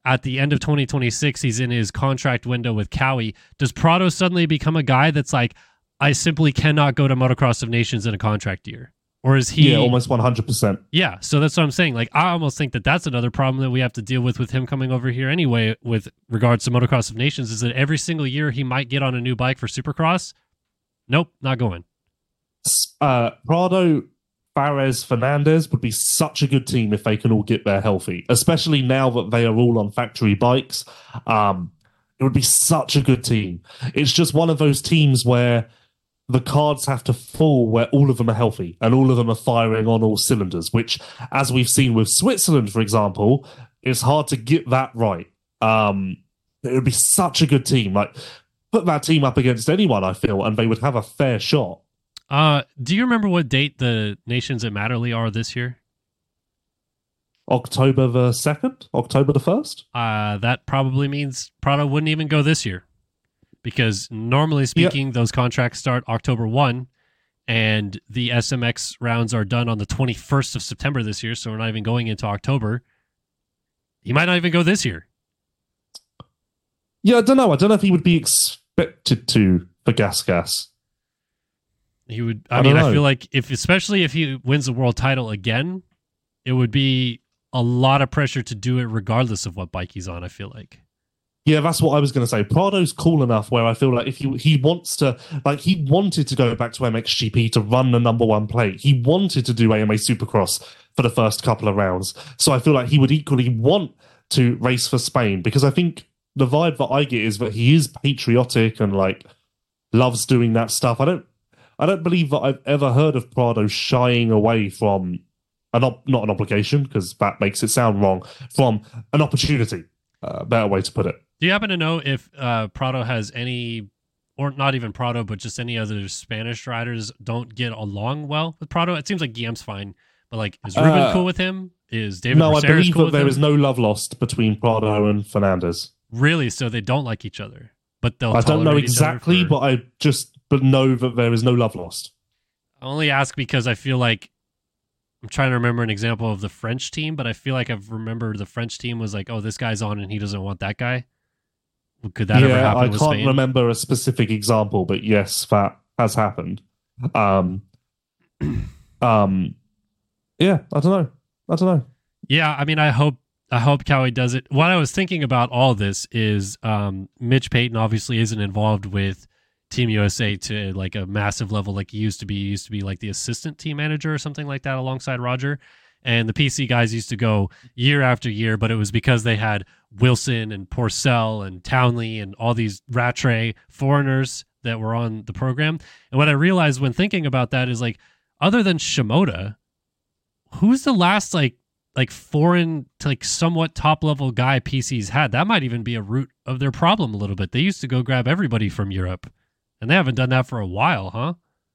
at the end of twenty twenty-six, he's in his contract window with Cowie. Does Prado suddenly become a guy that's like, I simply cannot go to Motocross of Nations in a contract year? Or is he... Yeah, almost one hundred percent. Yeah, so that's what I'm saying. Like, I almost think that that's another problem that we have to deal with with him coming over here anyway with regards to Motocross of Nations, is that every single year he might get on a new bike for Supercross. Nope, not going. Uh, Prado, Fares, Fernandez would be such a good team if they can all get there healthy, especially now that they are all on factory bikes. Um, it would be such a good team. It's just one of those teams where the cards have to fall where all of them are healthy and all of them are firing on all cylinders, which, as we've seen with Switzerland, for example, it's hard to get that right. Um, it would be such a good team. Like, put that team up against anyone, I feel, and they would have a fair shot. Uh, do you remember what date the Nations at Matterley are this year? October the second? October the first? Uh, that probably means Prado wouldn't even go this year. Because normally speaking, yeah. those contracts start October first, and the S M X rounds are done on the twenty-first of September this year, so we're not even going into October. He might not even go this year. Yeah, I don't know. I don't know if he would be expected to for Gas Gas. He would. I, I mean, know. I feel like if, especially if he wins the world title again, it would be a lot of pressure to do it regardless of what bike he's on, I feel like. Yeah, that's what I was going to say. Prado's cool enough where I feel like if he he wants to, like he wanted to go back to M X G P to run the number one plate. He wanted to do A M A Supercross for the first couple of rounds. So I feel like he would equally want to race for Spain, because I think the vibe that I get is that he is patriotic and like loves doing that stuff. I don't, I don't believe that I've ever heard of Prado shying away from an op- not an obligation, because that makes it sound wrong, from an opportunity. Uh, better way to put it. Do you happen to know if uh, Prado has any, or not even Prado, but just any other Spanish riders don't get along well with Prado? It seems like Guillem's fine, but like, is Ruben uh, cool with him? Is David No, Mercedes I believe cool that with there him? is no love lost between Prado and Fernandez. Really? So they don't like each other, but they'll I don't know tolerate each other exactly, for... but I just but know that there is no love lost. I only ask because I feel like I'm trying to remember an example of the French team, but I feel like I've remembered the French team was like, oh, this guy's on and he doesn't want that guy. Could that yeah, ever happen I with can't Spain? remember a specific example, but yes, that has happened. Um, um, yeah, I don't know. I don't know. Yeah, I mean, I hope I hope Cowie does it. What I was thinking about all this is um, Mitch Payton obviously isn't involved with Team U S A to like a massive level like he used to be. He used to be like the assistant team manager or something like that alongside Roger. And the P C guys used to go year after year, but it was because they had Wilson and Porcel and Townley and all these Rattray foreigners that were on the program. And what I realized when thinking about that is like, other than Shimoda, who's the last like like foreign like somewhat top level guy P C's had? That might even be a root of their problem a little bit. They used to go grab everybody from Europe, and they haven't done that for a while, huh?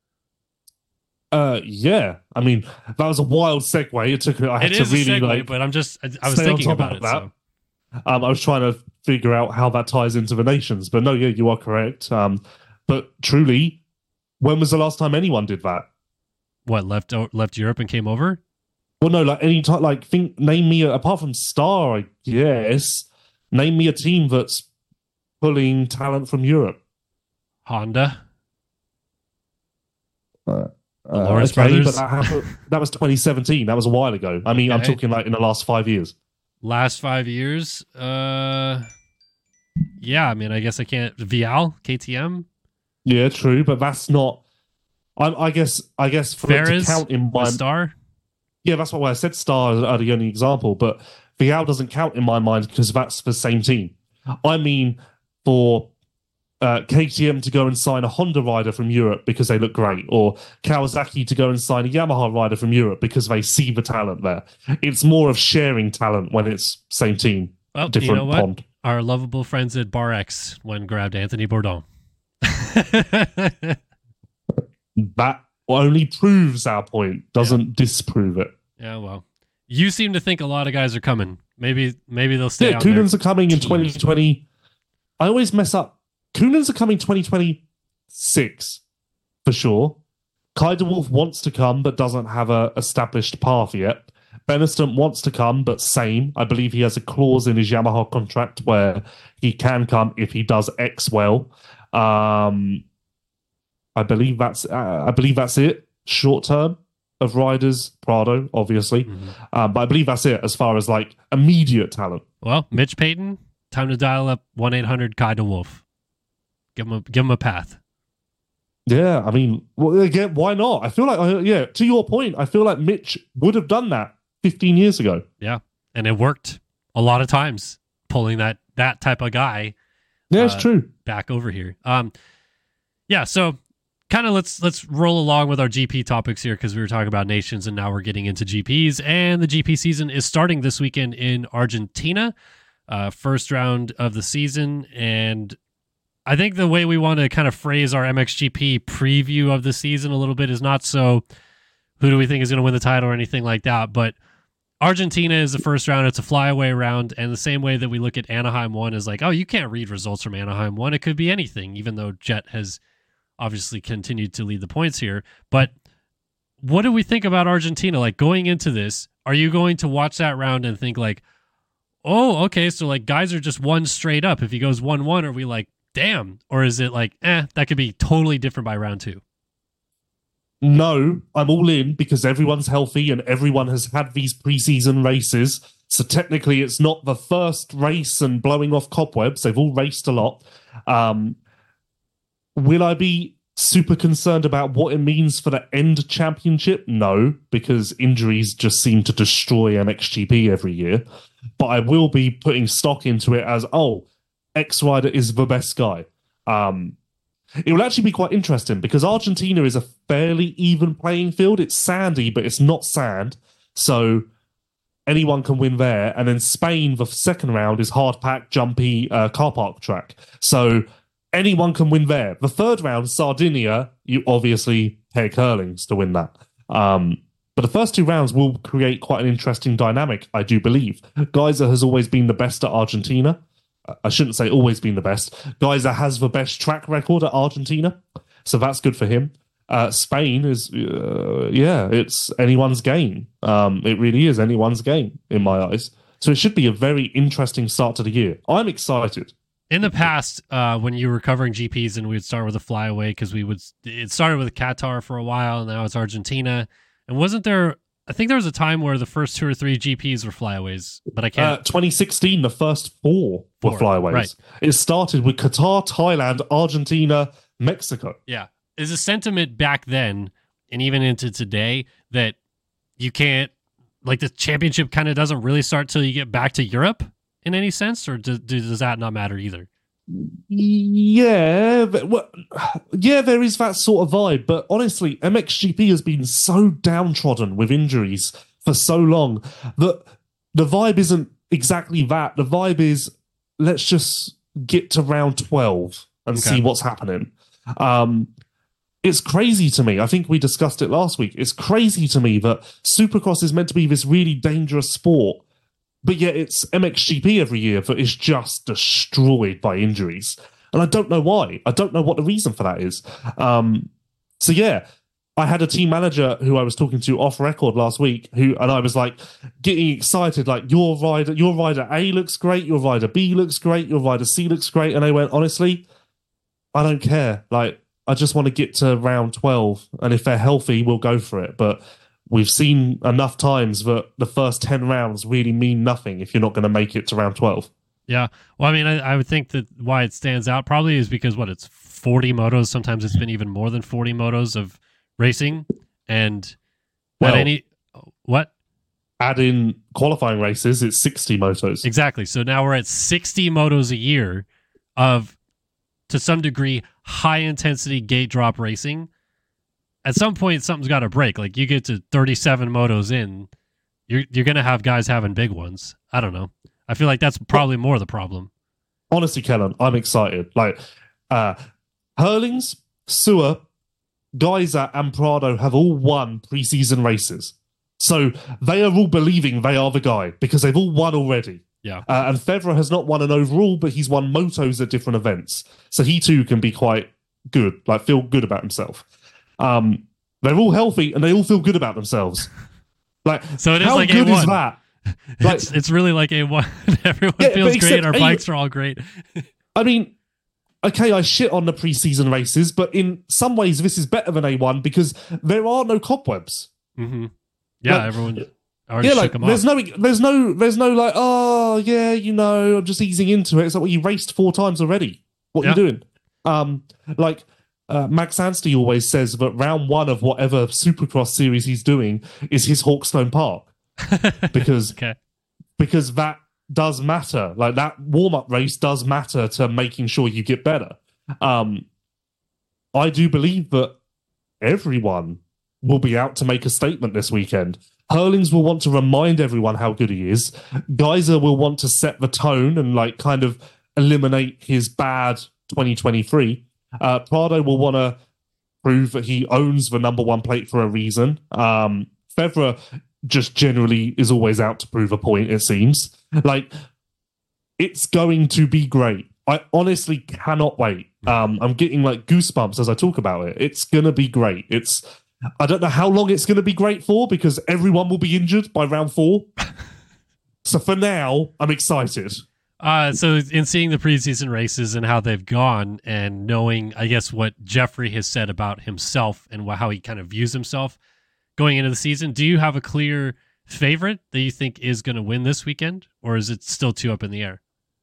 Uh, yeah. I mean, that was a wild segue. It took. I had It to is really a segue, like. but I'm just I, I was stay on thinking top about of it. that. So. Um, I was trying to figure out how that ties into the nations, but no, yeah, you are correct. Um, but truly, when was the last time anyone did that? What, left left Europe and came over? Well, no, like any time, like think, name me a, apart from Star, I guess. Name me a team that's pulling talent from Europe. Honda. Uh, The Lawrence okay, brothers? but that, happened, that was twenty seventeen. That was a while ago. I mean, I'm Okay. talking like in the last five years. Last five years? Uh, yeah, I mean, I guess I can't. Vial, K T M, Yeah, true, but that's not. I, I guess. I guess for it to Ferris, count in my Star. yeah, that's why I said Star are the only example. But Vial doesn't count in my mind because that's the same team. I mean, for uh, K T M to go and sign a Honda rider from Europe because they look great, or Kawasaki to go and sign a Yamaha rider from Europe because they see the talent there. It's more of sharing talent when it's same team, Well, different you know what? pond. Our lovable friends at Bar X when grabbed Anthony Bourdon. That only proves our point, doesn't disprove it. Yeah, well, you seem to think a lot of guys are coming. Maybe, maybe they'll stay. Yeah, on their Coonans are coming in teams. twenty twenty. I always mess up. Coonans are coming twenty twenty-six for sure. Kaiser Wolf wants to come but doesn't have a established path yet. Benistant wants to come, but same. I believe he has a clause in his Yamaha contract where he can come if he does X well. Um, I believe that's uh, I believe that's it. Short term of riders, Prado, obviously, mm-hmm. um, but I believe that's it as far as like immediate talent. Well, Mitch Payton, time to dial up one eight hundred Kai de Wolf. Give him a give him a path. Yeah, I mean, well, again, why not? I feel like, uh, yeah, to your point, I feel like Mitch would have done that fifteen years ago. Yeah, and it worked a lot of times, pulling that that type of guy. Yeah, it's uh, true. Back over here. Um, yeah, so kind of let's let's roll along with our G P topics here because we were talking about nations and now we're getting into G Ps, and the G P season is starting this weekend in Argentina, uh, first round of the season, and I think the way we want to kind of phrase our M X G P preview of the season a little bit is not so who do we think is going to win the title or anything like that, but Argentina is the first round. It's a flyaway round, and the same way that we look at Anaheim one is like, oh, you can't read results from Anaheim one. It could be anything, even though Jet has obviously continued to lead the points here. But what do we think about Argentina? Like, going into this, are you going to watch that round and think like, oh, okay, so like guys are just one straight up. If he goes one one, are we like, damn? Or is it like, eh, that could be totally different by round two? No, I'm all in because everyone's healthy and everyone has had these preseason races. So technically it's not the first race and blowing off cobwebs. They've all raced a lot. Um, will I be super concerned about what it means for the end championship? No, because injuries just seem to destroy M X G P every year. But I will be putting stock into it as, oh, X rider is the best guy. Um, it will actually be quite interesting because Argentina is a fairly even playing field. It's sandy, but it's not sand. So anyone can win there. And then Spain, the second round, is hard packed, jumpy uh, car park track. So anyone can win there. The third round, Sardinia, you obviously peg Hurlings to win that. Um, but the first two rounds will create quite an interesting dynamic, I do believe. Geyser has always been the best at Argentina. I shouldn't say always been the best. Geyser has the best track record at Argentina, so that's good for him. Uh, Spain is, uh, yeah, it's anyone's game. Um, it really is anyone's game in my eyes. So it should be a very interesting start to the year. I'm excited. In the past, uh, when you were covering G Ps and we'd start with a flyaway, because we would, it started with Qatar for a while, and now it's Argentina. And wasn't there, I think there was a time where the first two or three G Ps were flyaways, but I can't. Uh, twenty sixteen, the first four were four, flyaways. Right. It started with Qatar, Thailand, Argentina, Mexico. Yeah. Is a sentiment back then, and even into today, that you can't, like the championship kind of doesn't really start till you get back to Europe in any sense, or do, do, does that not matter either? Yeah, well, yeah, there is that sort of vibe. But honestly, M X G P has been so downtrodden with injuries for so long that the vibe isn't exactly that. The vibe is let's just get to round twelve and okay. see what's happening. Um, it's crazy to me. I think we discussed it last week. It's crazy to me that Supercross is meant to be this really dangerous sport, but yet it's M X G P every year that is just destroyed by injuries. And I don't know why. I don't know what the reason for that is. Um, so yeah, I had a team manager who I was talking to off record last week, who and I was like getting excited, like your rider, your rider A looks great, your rider B looks great, your rider C looks great. And they went, honestly, I don't care. Like, I just want to get to round twelve. And if they're healthy, we'll go for it. But we've seen enough times that the first ten rounds really mean nothing if you're not going to make it to round twelve. Yeah. Well, I mean, I, I would think that why it stands out probably is because, what, it's forty motos. Sometimes it's been even more than forty motos of racing. And well, at any... What? Add in qualifying races, it's sixty motos. Exactly. So now we're at sixty motos a year of, to some degree, high-intensity gate drop racing. At some point, something's got to break. Like, you get to thirty-seven motos in, you're you're going to have guys having big ones. I don't know. I feel like that's probably more the problem. Honestly, Kellen, I'm excited. Like, uh, Hurlings, Sewer, Geyser, and Prado have all won preseason races. So they are all believing they are the guy because they've all won already. Yeah. Uh, and Fevra has not won an overall, but he's won motos at different events. So he too can be quite good, like feel good about himself. Um, they're all healthy and they all feel good about themselves. Like, so it is how like good A one. is that? Like, it's, it's really like A one. Everyone Yeah, feels but great. except Our A- bikes are all great. I mean, okay, I shit on the preseason races, but in some ways, this is better than A one because there are no cobwebs. Mm-hmm. Yeah, Like, everyone already Yeah, shook like them there's off. no, there's no, there's no like, oh yeah, you know, I'm just easing into it. It's like, well, you raced four times already. What Yeah. are you doing? Um, like uh, Max Anstey always says that round one of whatever Supercross series he's doing is his Hawkstone Park because Okay. because that does matter. Like that warm up race does matter to making sure you get better. Um, I do believe that everyone will be out to make a statement this weekend. Hurlings will want to remind everyone how good he is. Geyser will want to set the tone and like kind of eliminate his bad twenty twenty-three. Uh, Prado will want to prove that he owns the number one plate for a reason. Um, Fevre just generally is always out to prove a point, it seems. Like, it's going to be great. I honestly cannot wait. Um, I'm getting like goosebumps as I talk about it. It's going to be great. It's I don't know how long it's going to be great for because everyone will be injured by round four. So for now, I'm excited. Uh, so in seeing the preseason races and how they've gone and knowing, I guess, what Jeffrey has said about himself and wh- how he kind of views himself going into the season, do you have a clear favorite that you think is going to win this weekend, or is it still too up in the air?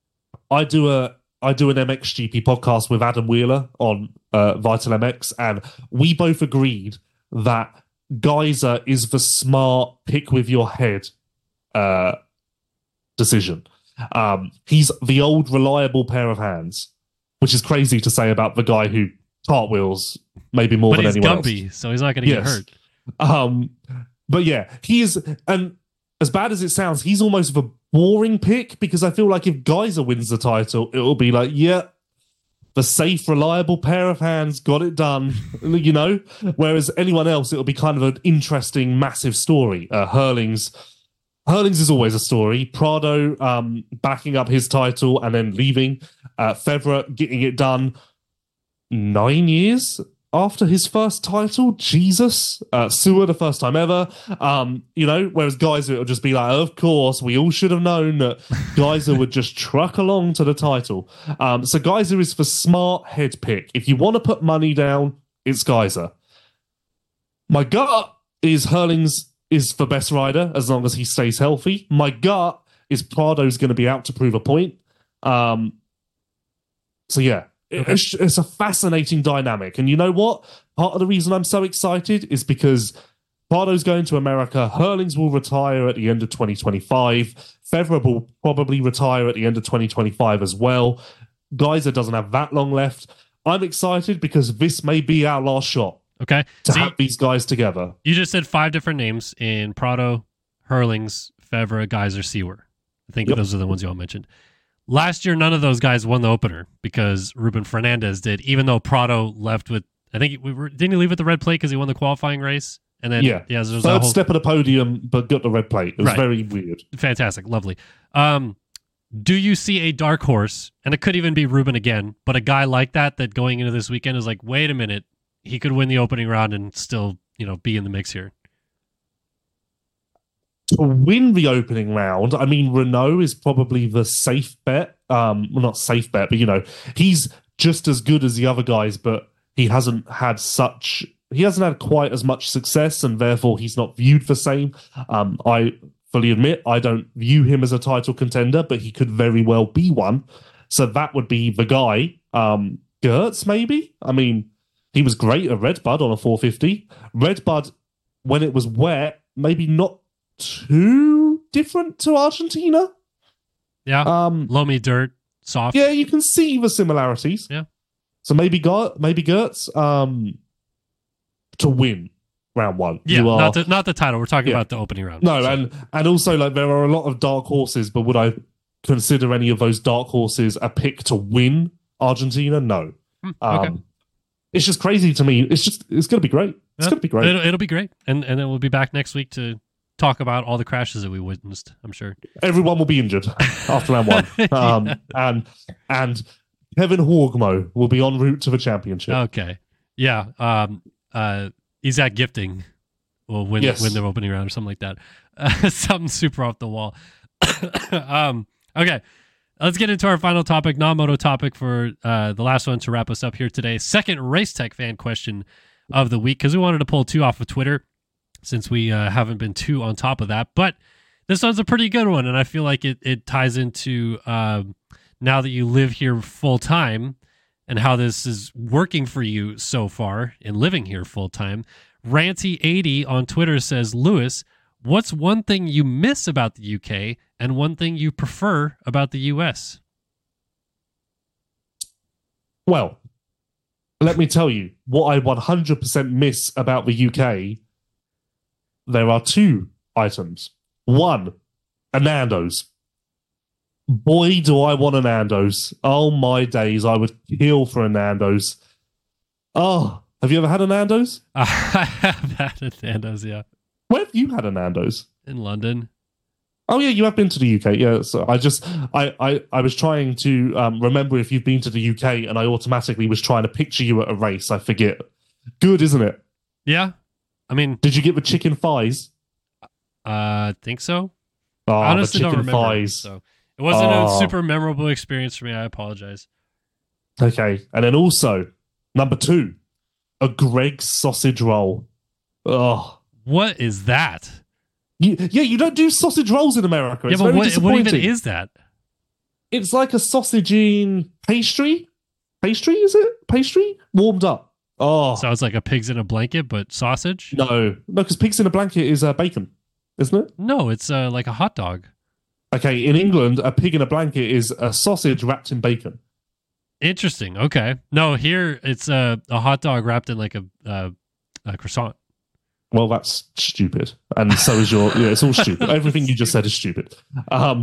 I do a I do an M X G P podcast with Adam Wheeler on uh, Vital M X, and we both agreed that Geyser is the smart pick with your head uh, decision. Um, he's the old reliable pair of hands, which is crazy to say about the guy who cartwheels maybe more But than he's anyone Gumby, else. so he's not going to get Yes. hurt. Um, but yeah, he is, and as bad as it sounds, he's almost the boring pick because I feel like if Geyser wins the title, it'll be like, yeah, the safe, reliable pair of hands got it done, you know? Whereas anyone else, it'll be kind of an interesting, massive story. Uh, Hurlings, Hurlings is always a story. Prado um, backing up his title and then leaving. Uh, Fevre getting it done nine years after his first title. Jesus. Uh, Sewer, the first time ever. Um, you know, whereas Geyser, it'll just be like, of course, we all should have known that Geyser would just truck along to the title. Um, so Geyser is the smart head pick. If you want to put money down, it's Geyser. My gut is Hurlings is the best rider as long as he stays healthy. My gut is Prado's going to be out to prove a point. Um, so yeah, Okay. it's, it's a fascinating dynamic. And you know what? Part of the reason I'm so excited is because Prado's going to America. Hurlings will retire at the end of twenty twenty-five. Fevre will probably retire at the end of twenty twenty-five as well. Geyser doesn't have that long left. I'm excited because this may be our last shot Okay. to So you, have these guys together. you just said five different names in Prado, Hurlings, Fevre, Geyser, Sewer. I think Yep. those are the ones you all mentioned. Last year, none of those guys won the opener because Ruben Fernandez did, even though Prado left with, I think, we were, didn't he leave with the red plate because he won the qualifying race? And then, Yeah. yeah, there was a Third whole, step of the podium, but got the red plate. It was Right. very weird. fantastic, lovely. Um, do you see a dark horse, and it could even be Ruben again, but a guy like that that going into this weekend is like, wait a minute, he could win the opening round and still, you know, be in the mix here? To win the opening round, I mean, Renault is probably the safe bet. Um, well, not safe bet, but you know, he's just as good as the other guys, but he hasn't had such, he hasn't had quite as much success, and therefore he's not viewed the same. Um, I fully admit I don't view him as a title contender, but he could very well be one. So that would be the guy. Um, Gertz, maybe? I mean, he was great at Redbud on a four fifty. Redbud, when it was wet, maybe not too different to Argentina. Yeah. Um, Loamy dirt, soft. yeah, you can see the similarities. Yeah. So maybe Gert, maybe Gertz um, to win round one. Yeah, You are, not the not the title. We're talking Yeah. about the opening round. no, So- and and also like there are a lot of dark horses, but would I consider any of those dark horses a pick to win Argentina? No. Hmm, okay. Um, it's just crazy to me. It's just it's going to be great. It's Yeah, going to be great. It'll, it'll be great, and and then we'll be back next week to talk about all the crashes that we witnessed. I'm sure. Everyone will be injured after round one, um, Yeah. and and Kevin Horgmo will be en route to the championship. Okay. Yeah. Um. Uh. Isaac Gifting Well, win Yes. win their opening round or something like that. Uh, something super off the wall. um, okay, let's get into our final topic, non-moto topic for uh, the last one to wrap us up here today. Second Race Tech fan question of the week, because we wanted to pull two off of Twitter since we uh, haven't been too on top of that. But this one's a pretty good one, and I feel like it, it ties into um, now that you live here full time and how this is working for you so far in living here full time. Ranty eighty on Twitter says, Lewis, what's one thing you miss about the U K and one thing you prefer about the U S? Well, let me tell you what I one hundred percent miss about the U K. There are two items. One, a Nando's. Boy, do I want a Nando's. Oh, my days. I would kill for a Nando's. Oh, have you ever had a Nando's? I have had a Nando's, yeah. Where have you had a Nando's? In London. Oh, yeah, you have been to the U K. Yeah, so I just, I, I, I was trying to um, remember if you've been to the U K, and I automatically was trying to picture you at a race. I forget. Good, isn't it? Yeah. I mean, Did you get the chicken thighs? I uh, think so. Oh, I honestly the don't chicken remember. thighs. So it wasn't Oh. a super memorable experience for me. I apologize. Okay, and then also number two, a Greg's sausage roll. Oh, What is that? you, yeah, you don't do sausage rolls in America. It's yeah, but very what, what disappointing. even is that? It's like a sausage in pastry. Pastry, is it? Pastry warmed up. Oh Sounds like a pig's in a blanket, but sausage? no, no, because pigs in a blanket is uh, bacon, isn't it? No, it's uh, like a hot dog. Okay, in England, a pig in a blanket is a sausage wrapped in bacon. Interesting. Okay. No, here it's a, a hot dog wrapped in like a, uh, a croissant. Well, that's stupid, and so is your. Yeah, it's all stupid. Everything you just said is stupid. Um,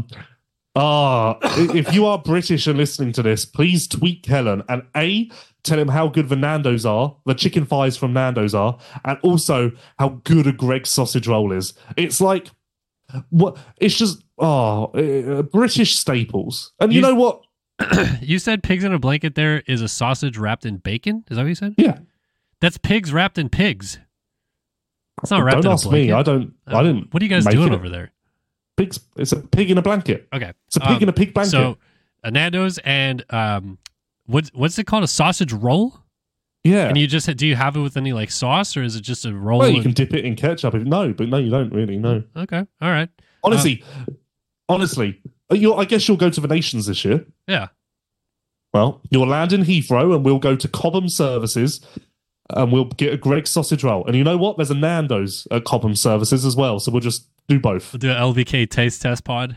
ah, if you are British and listening to this, please tweet Kellen and a tell him how good the Nando's are, the chicken thighs from Nando's are, and also how good a Greg's sausage roll is. It's like what? It's just oh, uh, British staples. And you, You- know what? You said pigs in a blanket there is a sausage wrapped in bacon? Is that what you said? Yeah. That's pigs wrapped in pigs. It's not wrapped Don't in a ask blanket. me. I don't. I Uh, didn't. What are you guys make doing it. over there? Pigs. It's a pig in a blanket. Okay. It's a pig Um, in a pig blanket. So, a Nando's and um, what's what's it called? A sausage roll? yeah. And you just do you have it with any like sauce, or is it just a roll? Well, you and- can dip it in ketchup. If, no, but no, you don't really. No. Okay. All right. Honestly, honestly, you're, I guess you'll go to the Nations this year. Yeah. Well, you'll land in Heathrow, and we'll go to Cobham Services, and we'll get a Greg's sausage roll. And you know what? There's a Nando's at Cobham Services as well, so we'll just do both. We'll do an L V K taste test pod.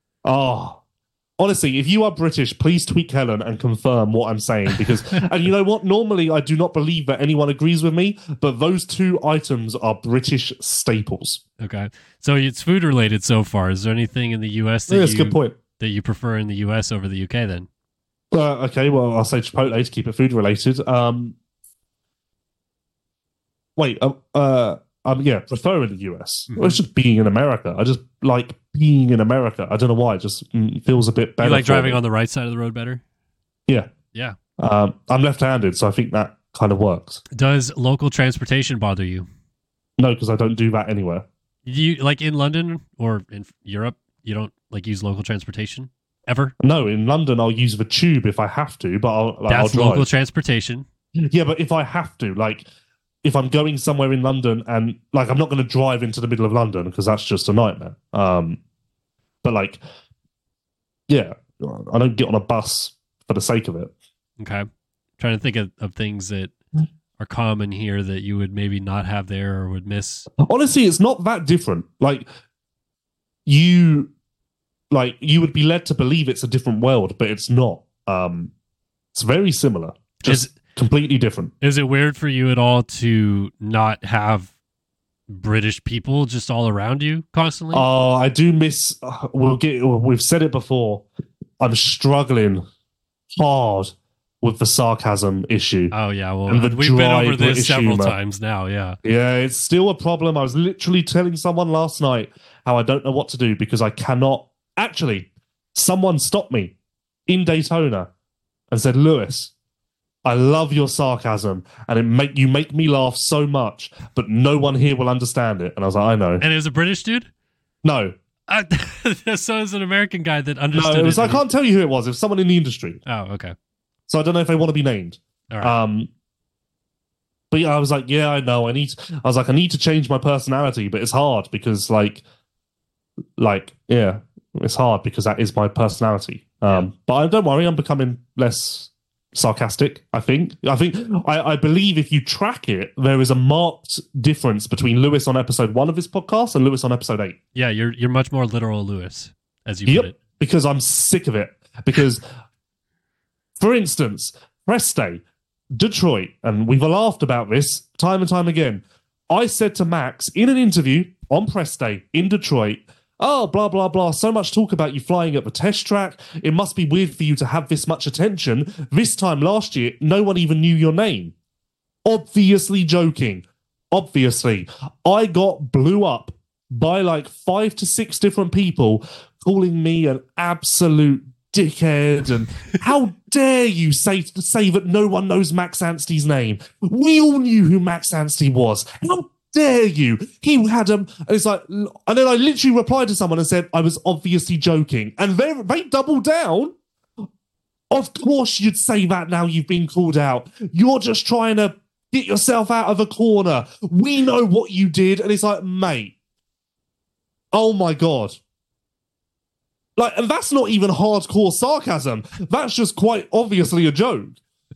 Oh, honestly, if you are British, please tweet Helen and confirm what I'm saying. Because, and you know what? Normally, I do not believe that anyone agrees with me, but those two items are British staples. Okay. So it's food related so far. Is there anything in the U S that Yeah, that's a you good point. that you prefer in the U S over the U K then? Uh, okay, well, I'll say Chipotle to keep it food related. Um, wait, um, uh, um, yeah, prefer in the U S. Mhm. Well, it's just being in America. I just like being in America. I don't know why. It just mm, feels a bit better. You like for driving me. on the right side of the road better? Yeah. Yeah. Um, I'm left-handed, so I think that kind of works. Does local transportation bother you? No, because I don't do that anywhere. You like in London or in Europe, you don't like use local transportation ever? No, in London, I'll use the tube if I have to, but I'll, like, I'll That's drive. local transportation. Yeah, but if I have to, like, if I'm going somewhere in London and, like, I'm not going to drive into the middle of London because that's just a nightmare. Um, but, like, yeah, I don't get on a bus for the sake of it. Okay. Trying to think of, of things that are common here that you would maybe not have there or would miss. Honestly, it's not that different. Like, you, like, you would be led to believe it's a different world, but it's not. Um, it's very similar, just Is completely different. is it weird for you at all to not have British people just all around you constantly? Oh, I do miss. Uh, we'll get. We've said it before. I'm struggling hard with the sarcasm issue. oh yeah, well and the we've been dry over this British several humour. times now. Yeah. Yeah, it's still a problem. I was literally telling someone last night how I don't know what to do because I cannot. Actually, someone stopped me in Daytona and said, "Lewis, I love your sarcasm, and it make you make me laugh so much, but no one here will understand it. And I was like, I know. And it was a British dude? No. Uh, so it's an American guy that understood No, it was, it. I can't tell you who it was. It was someone in the industry. Oh, okay. So I don't know if they want to be named. All right. Um, but yeah, I was like, yeah, I know. I need. I was like, I need to change my personality, but it's hard because, like, like, yeah, it's hard because that is my personality. Um, Yeah. But I, don't worry, I'm becoming less sarcastic. I think. I think. I, I believe if you track it, there is a marked difference between Lewis on episode one of his podcast and Lewis on episode eight. Yeah, you're you're much more literal, Lewis, as you Yep, put it. because I'm sick of it. Because, for instance, press day, Detroit, and we've laughed about this time and time again. I said to Max in an interview on press day in Detroit, oh, blah, blah, blah, so much talk about you flying at the test track. It must be weird for you to have this much attention. This time last year, no one even knew your name. Obviously joking. Obviously. I got blew up by like five to six different people calling me an absolute dickhead, and how dare you say say that no one knows Max Anstey's name? We all knew who Max Anstey was. How dare you? He had him, and it's like, and then I literally replied to someone and said I was obviously joking, and they they doubled down. Of course, you'd say that now you've been called out. You're just trying to get yourself out of a corner. We know what you did, and it's like, mate, oh my god. Like, and that's not even hardcore sarcasm. That's just quite obviously a joke.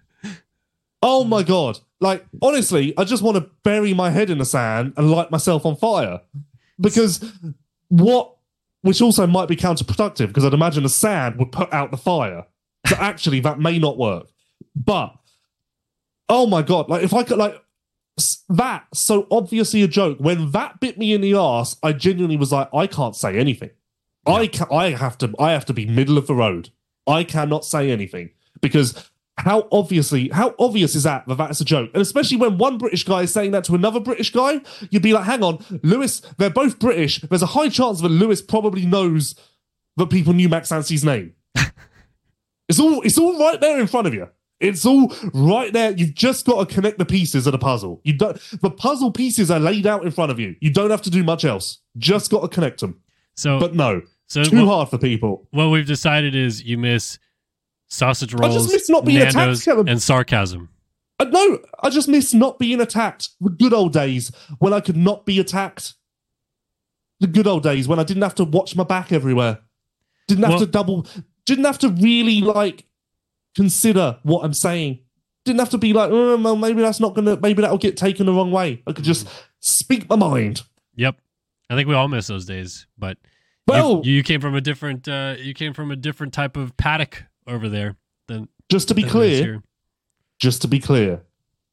Oh my God. Like, honestly, I just want to bury my head in the sand and light myself on fire. Because what, which also might be counterproductive, because I'd imagine the sand would put out the fire. So actually, that may not work. But, oh my God, like, if I could, like, that, so obviously a joke, when that bit me in the arse, I genuinely was like, I can't say anything. Yeah. I ca- I have to I have to be middle of the road. I cannot say anything because how obviously how obvious is that that that's a joke? And especially when one British guy is saying that to another British guy, you'd be like, hang on, Lewis, they're both British. There's a high chance that Lewis probably knows that people knew Max Anstey's name. It's all it's all right there in front of you. It's all right there. You've just got to connect the pieces of the puzzle. You don't the puzzle pieces are laid out in front of you. You don't have to do much else. Just got to connect them. So but no. So too what, hard for people. What we've decided is you miss sausage rolls, I just miss not being Nando's, attacked, Kevin. and sarcasm. Uh, no, I just miss not being attacked. The good old days when I could not be attacked. The good old days when I didn't have to watch my back everywhere. Didn't have Well, to double. Didn't have to really like consider what I'm saying. Didn't have to be like, oh, well, maybe that's not gonna. Maybe that'll get taken the wrong way. I could just speak my mind. Yep, I think we all miss those days, but. Well, you, you came from a different uh, you came from a different type of paddock over there than just to be than clear, just to be clear,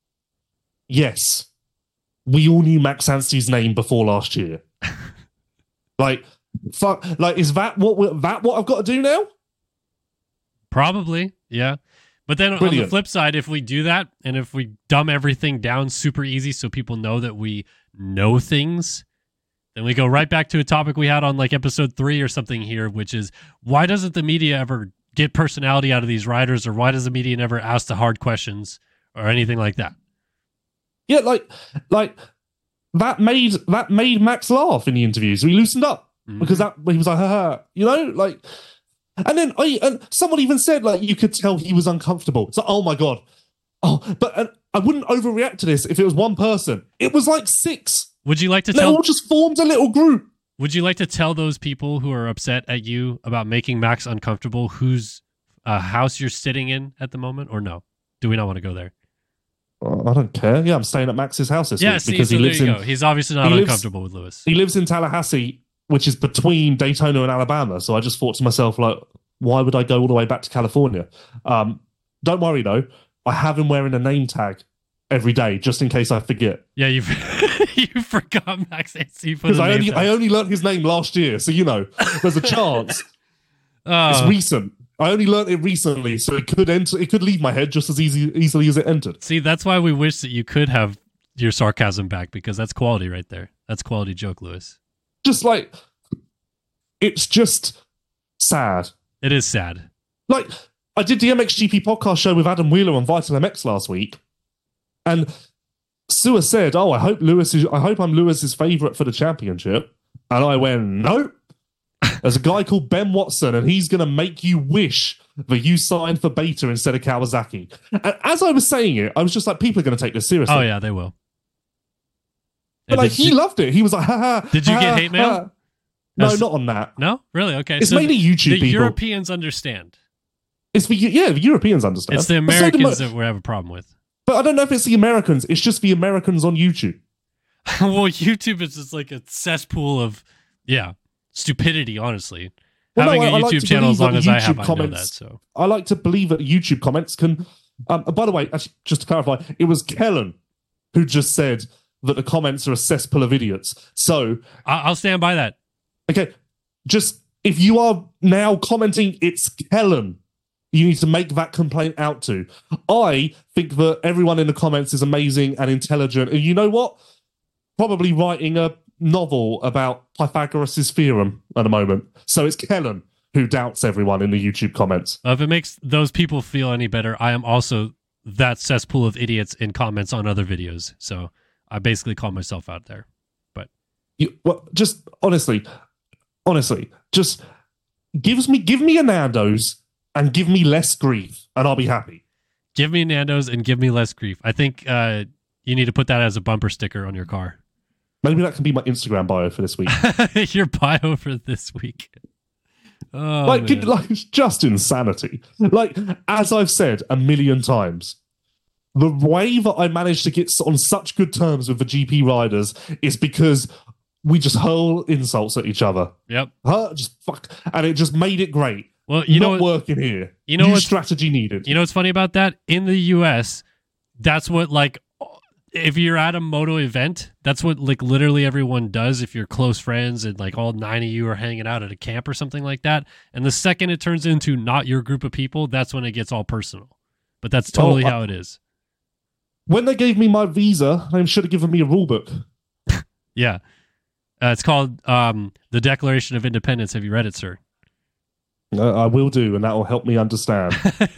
yes, we all knew Max Anstey's name before last year. like, fuck, like is that what we're, that what I've got to do now? Probably, yeah. But then Brilliant. on the flip side, if we do that and if we dumb everything down super easy so people know that we know things. Then we go right back to a topic we had on like episode three or something here, which is why doesn't the media ever get personality out of these riders, or why does the media never ask the hard questions or anything like that? Yeah, like, like that made that made Max laugh in the interviews. He loosened up mm-hmm. because that he was like, haha, you know, like, and then I and someone even said like you could tell he was uncomfortable. So, oh my god, oh, but and I wouldn't overreact to this if it was one person. It was like six. Would you like to they tell? all just formed a little group. Would you like to tell those people who are upset at you about making Max uncomfortable whose uh, house you're sitting in at the moment, or no? Do we not want to go there? Uh, I don't care. Yeah, I'm staying at Max's house this yeah, week see, because so he lives in. Go. He's obviously not lives, uncomfortable with Lewis. He lives in Tallahassee, which is between Daytona and Alabama. So I just thought to myself, like, why would I go all the way back to California? Um, don't worry though, I have him wearing a name tag every day just in case I forget. Yeah, you you forgot Max Anstey because I only tag. I only learned his name last year, so you know there's a chance. uh, it's recent. I only learned it recently, so it could enter. It could leave my head just as easy easily as it entered. See, that's why we wish that you could have your sarcasm back, because that's quality right there. That's quality joke, Lewis. Just like it's just sad. It is sad. Like I did the M X G P podcast show with Adam Wheeler on Vital M X last week, and Sua said, "Oh, I hope Lewis is. I hope I'm Lewis's favorite for the championship." And I went, "Nope. There's a guy called Ben Watson, and he's going to make you wish that you signed for Beta instead of Kawasaki." And as I was saying it, I was just like, "People are going to take this seriously." Oh yeah, they will. But like, he you, loved it. He was like, "Ha ha." Did you ha, get hate mail? Ha. No, As, not on that. No, really? Okay, it's so mainly YouTube the people. Europeans understand. It's the yeah, the Europeans understand. It's the Americans that we have a problem with. But I don't know if it's the Americans. It's just the Americans on YouTube. Well, YouTube is just like a cesspool of, yeah, stupidity, honestly. Well, Having no, a I, I YouTube like channel as long as YouTube I have, comments, I know that. So I like to believe that YouTube comments can... Um, by the way, actually, just to clarify, it was Kellen who just said that the comments are a cesspool of idiots. So... I- I'll stand by that. Okay, just... If you are now commenting, it's Kellen you need to make that complaint out to. I think that everyone in the comments is amazing and intelligent. And you know what? Probably writing a novel about Pythagoras' theorem at the moment. So it's Kellen who doubts everyone in the YouTube comments. Uh, if it makes those people feel any better, I am also that cesspool of idiots in comments on other videos. So I basically call myself out there. But you, well, just honestly, honestly, just gives me give me a Nando's and give me less grief, and I'll be happy. Give me Nando's and give me less grief. I think uh, you need to put that as a bumper sticker on your car. Maybe that can be my Instagram bio for this week. Your bio for this week. Oh, like, man. like, it's just insanity. Like, as I've said a million times, the way that I managed to get on such good terms with the G P riders is because we just hurl insults at each other. Yep. Huh? Just fuck, and it just made it great. Well, you Not know, working here. You know New what's- strategy needed. You know what's funny about that? In the U S, that's what, like, if you're at a moto event, that's what, like, literally everyone does if you're close friends and, like, all nine of you are hanging out at a camp or something like that. And the second it turns into not your group of people, that's when it gets all personal. But that's totally Oh, I- how it is. When they gave me my visa, they should have given me a rule book. Yeah. Uh, it's called um, the Declaration of Independence. Have you read it, sir? Uh, I will do, and that will help me understand.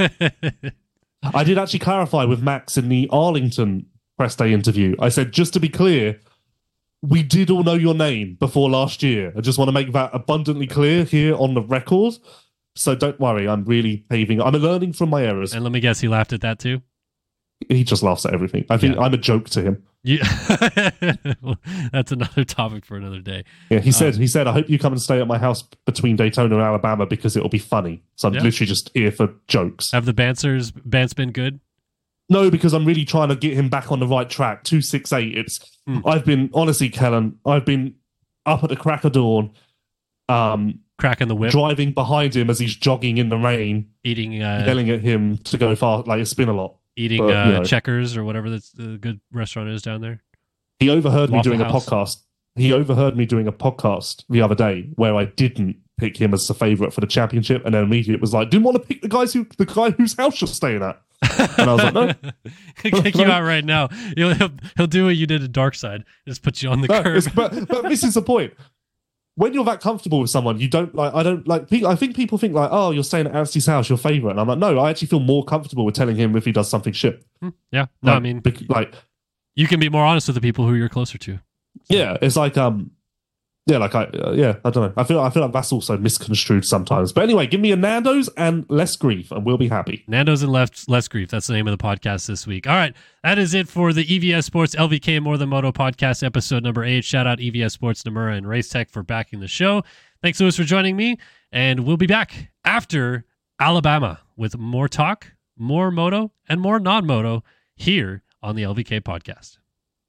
I did actually clarify with Max in the Arlington press day interview. I said, just to be clear, we did all know your name before last year. I just want to make that abundantly clear here on the record. So don't worry, I'm really paving. I'm learning from my errors. And let me guess, he laughed at that too? He just laughs at everything. I think Yeah. I'm a joke to him. You- well, that's another topic for another day. Yeah, he said, he said, I hope you come and stay at my house between Daytona and Alabama because it'll be funny. So I'm Yeah. literally just here for jokes. Have the Bansers bands been good? No, because I'm really trying to get him back on the right track. two six eight. It's Hmm. I've been honestly, Kellen, I've been up at the crack of dawn, um, Cracking the whip, driving behind him as he's jogging in the rain, eating uh, yelling at him to go fast. Like, it's been a lot. eating but, uh, you know. Checkers or whatever that's the good restaurant is down there. He overheard me Waffle doing House. a podcast. He overheard me doing a podcast the other day where I didn't pick him as the favorite for the championship, and then immediately it was like, didn't want to pick the guys who the guy whose house you're staying at. And I was like, no. He'll kick you out right now. He'll, he'll he'll do what you did at Dark Side. Just put you on the No, curb. it's- but, but this is the point. When you're that comfortable with someone, you don't like. I don't like. pe- I think people think like, "Oh, you're staying at Anstey's house, your favorite." And I'm like, no, I actually feel more comfortable with telling him if he does something shit. Yeah. No, Like, I mean, bec- like, you can be more honest with the people who you're closer to. yeah, it's like, um, yeah, like I, uh, yeah, I don't know. I feel, I feel like that's also misconstrued sometimes. But anyway, give me a Nando's and less grief, and we'll be happy. Nando's and left less grief. That's the name of the podcast this week. All right, that is it for the E V S Sports L V K More Than Moto podcast, episode number eight. Shout out E V S Sports Nomura and Race Tech for backing the show. Thanks, Lewis, for joining me, and we'll be back after Alabama with more talk, more moto, and more non-moto here on the L V K podcast.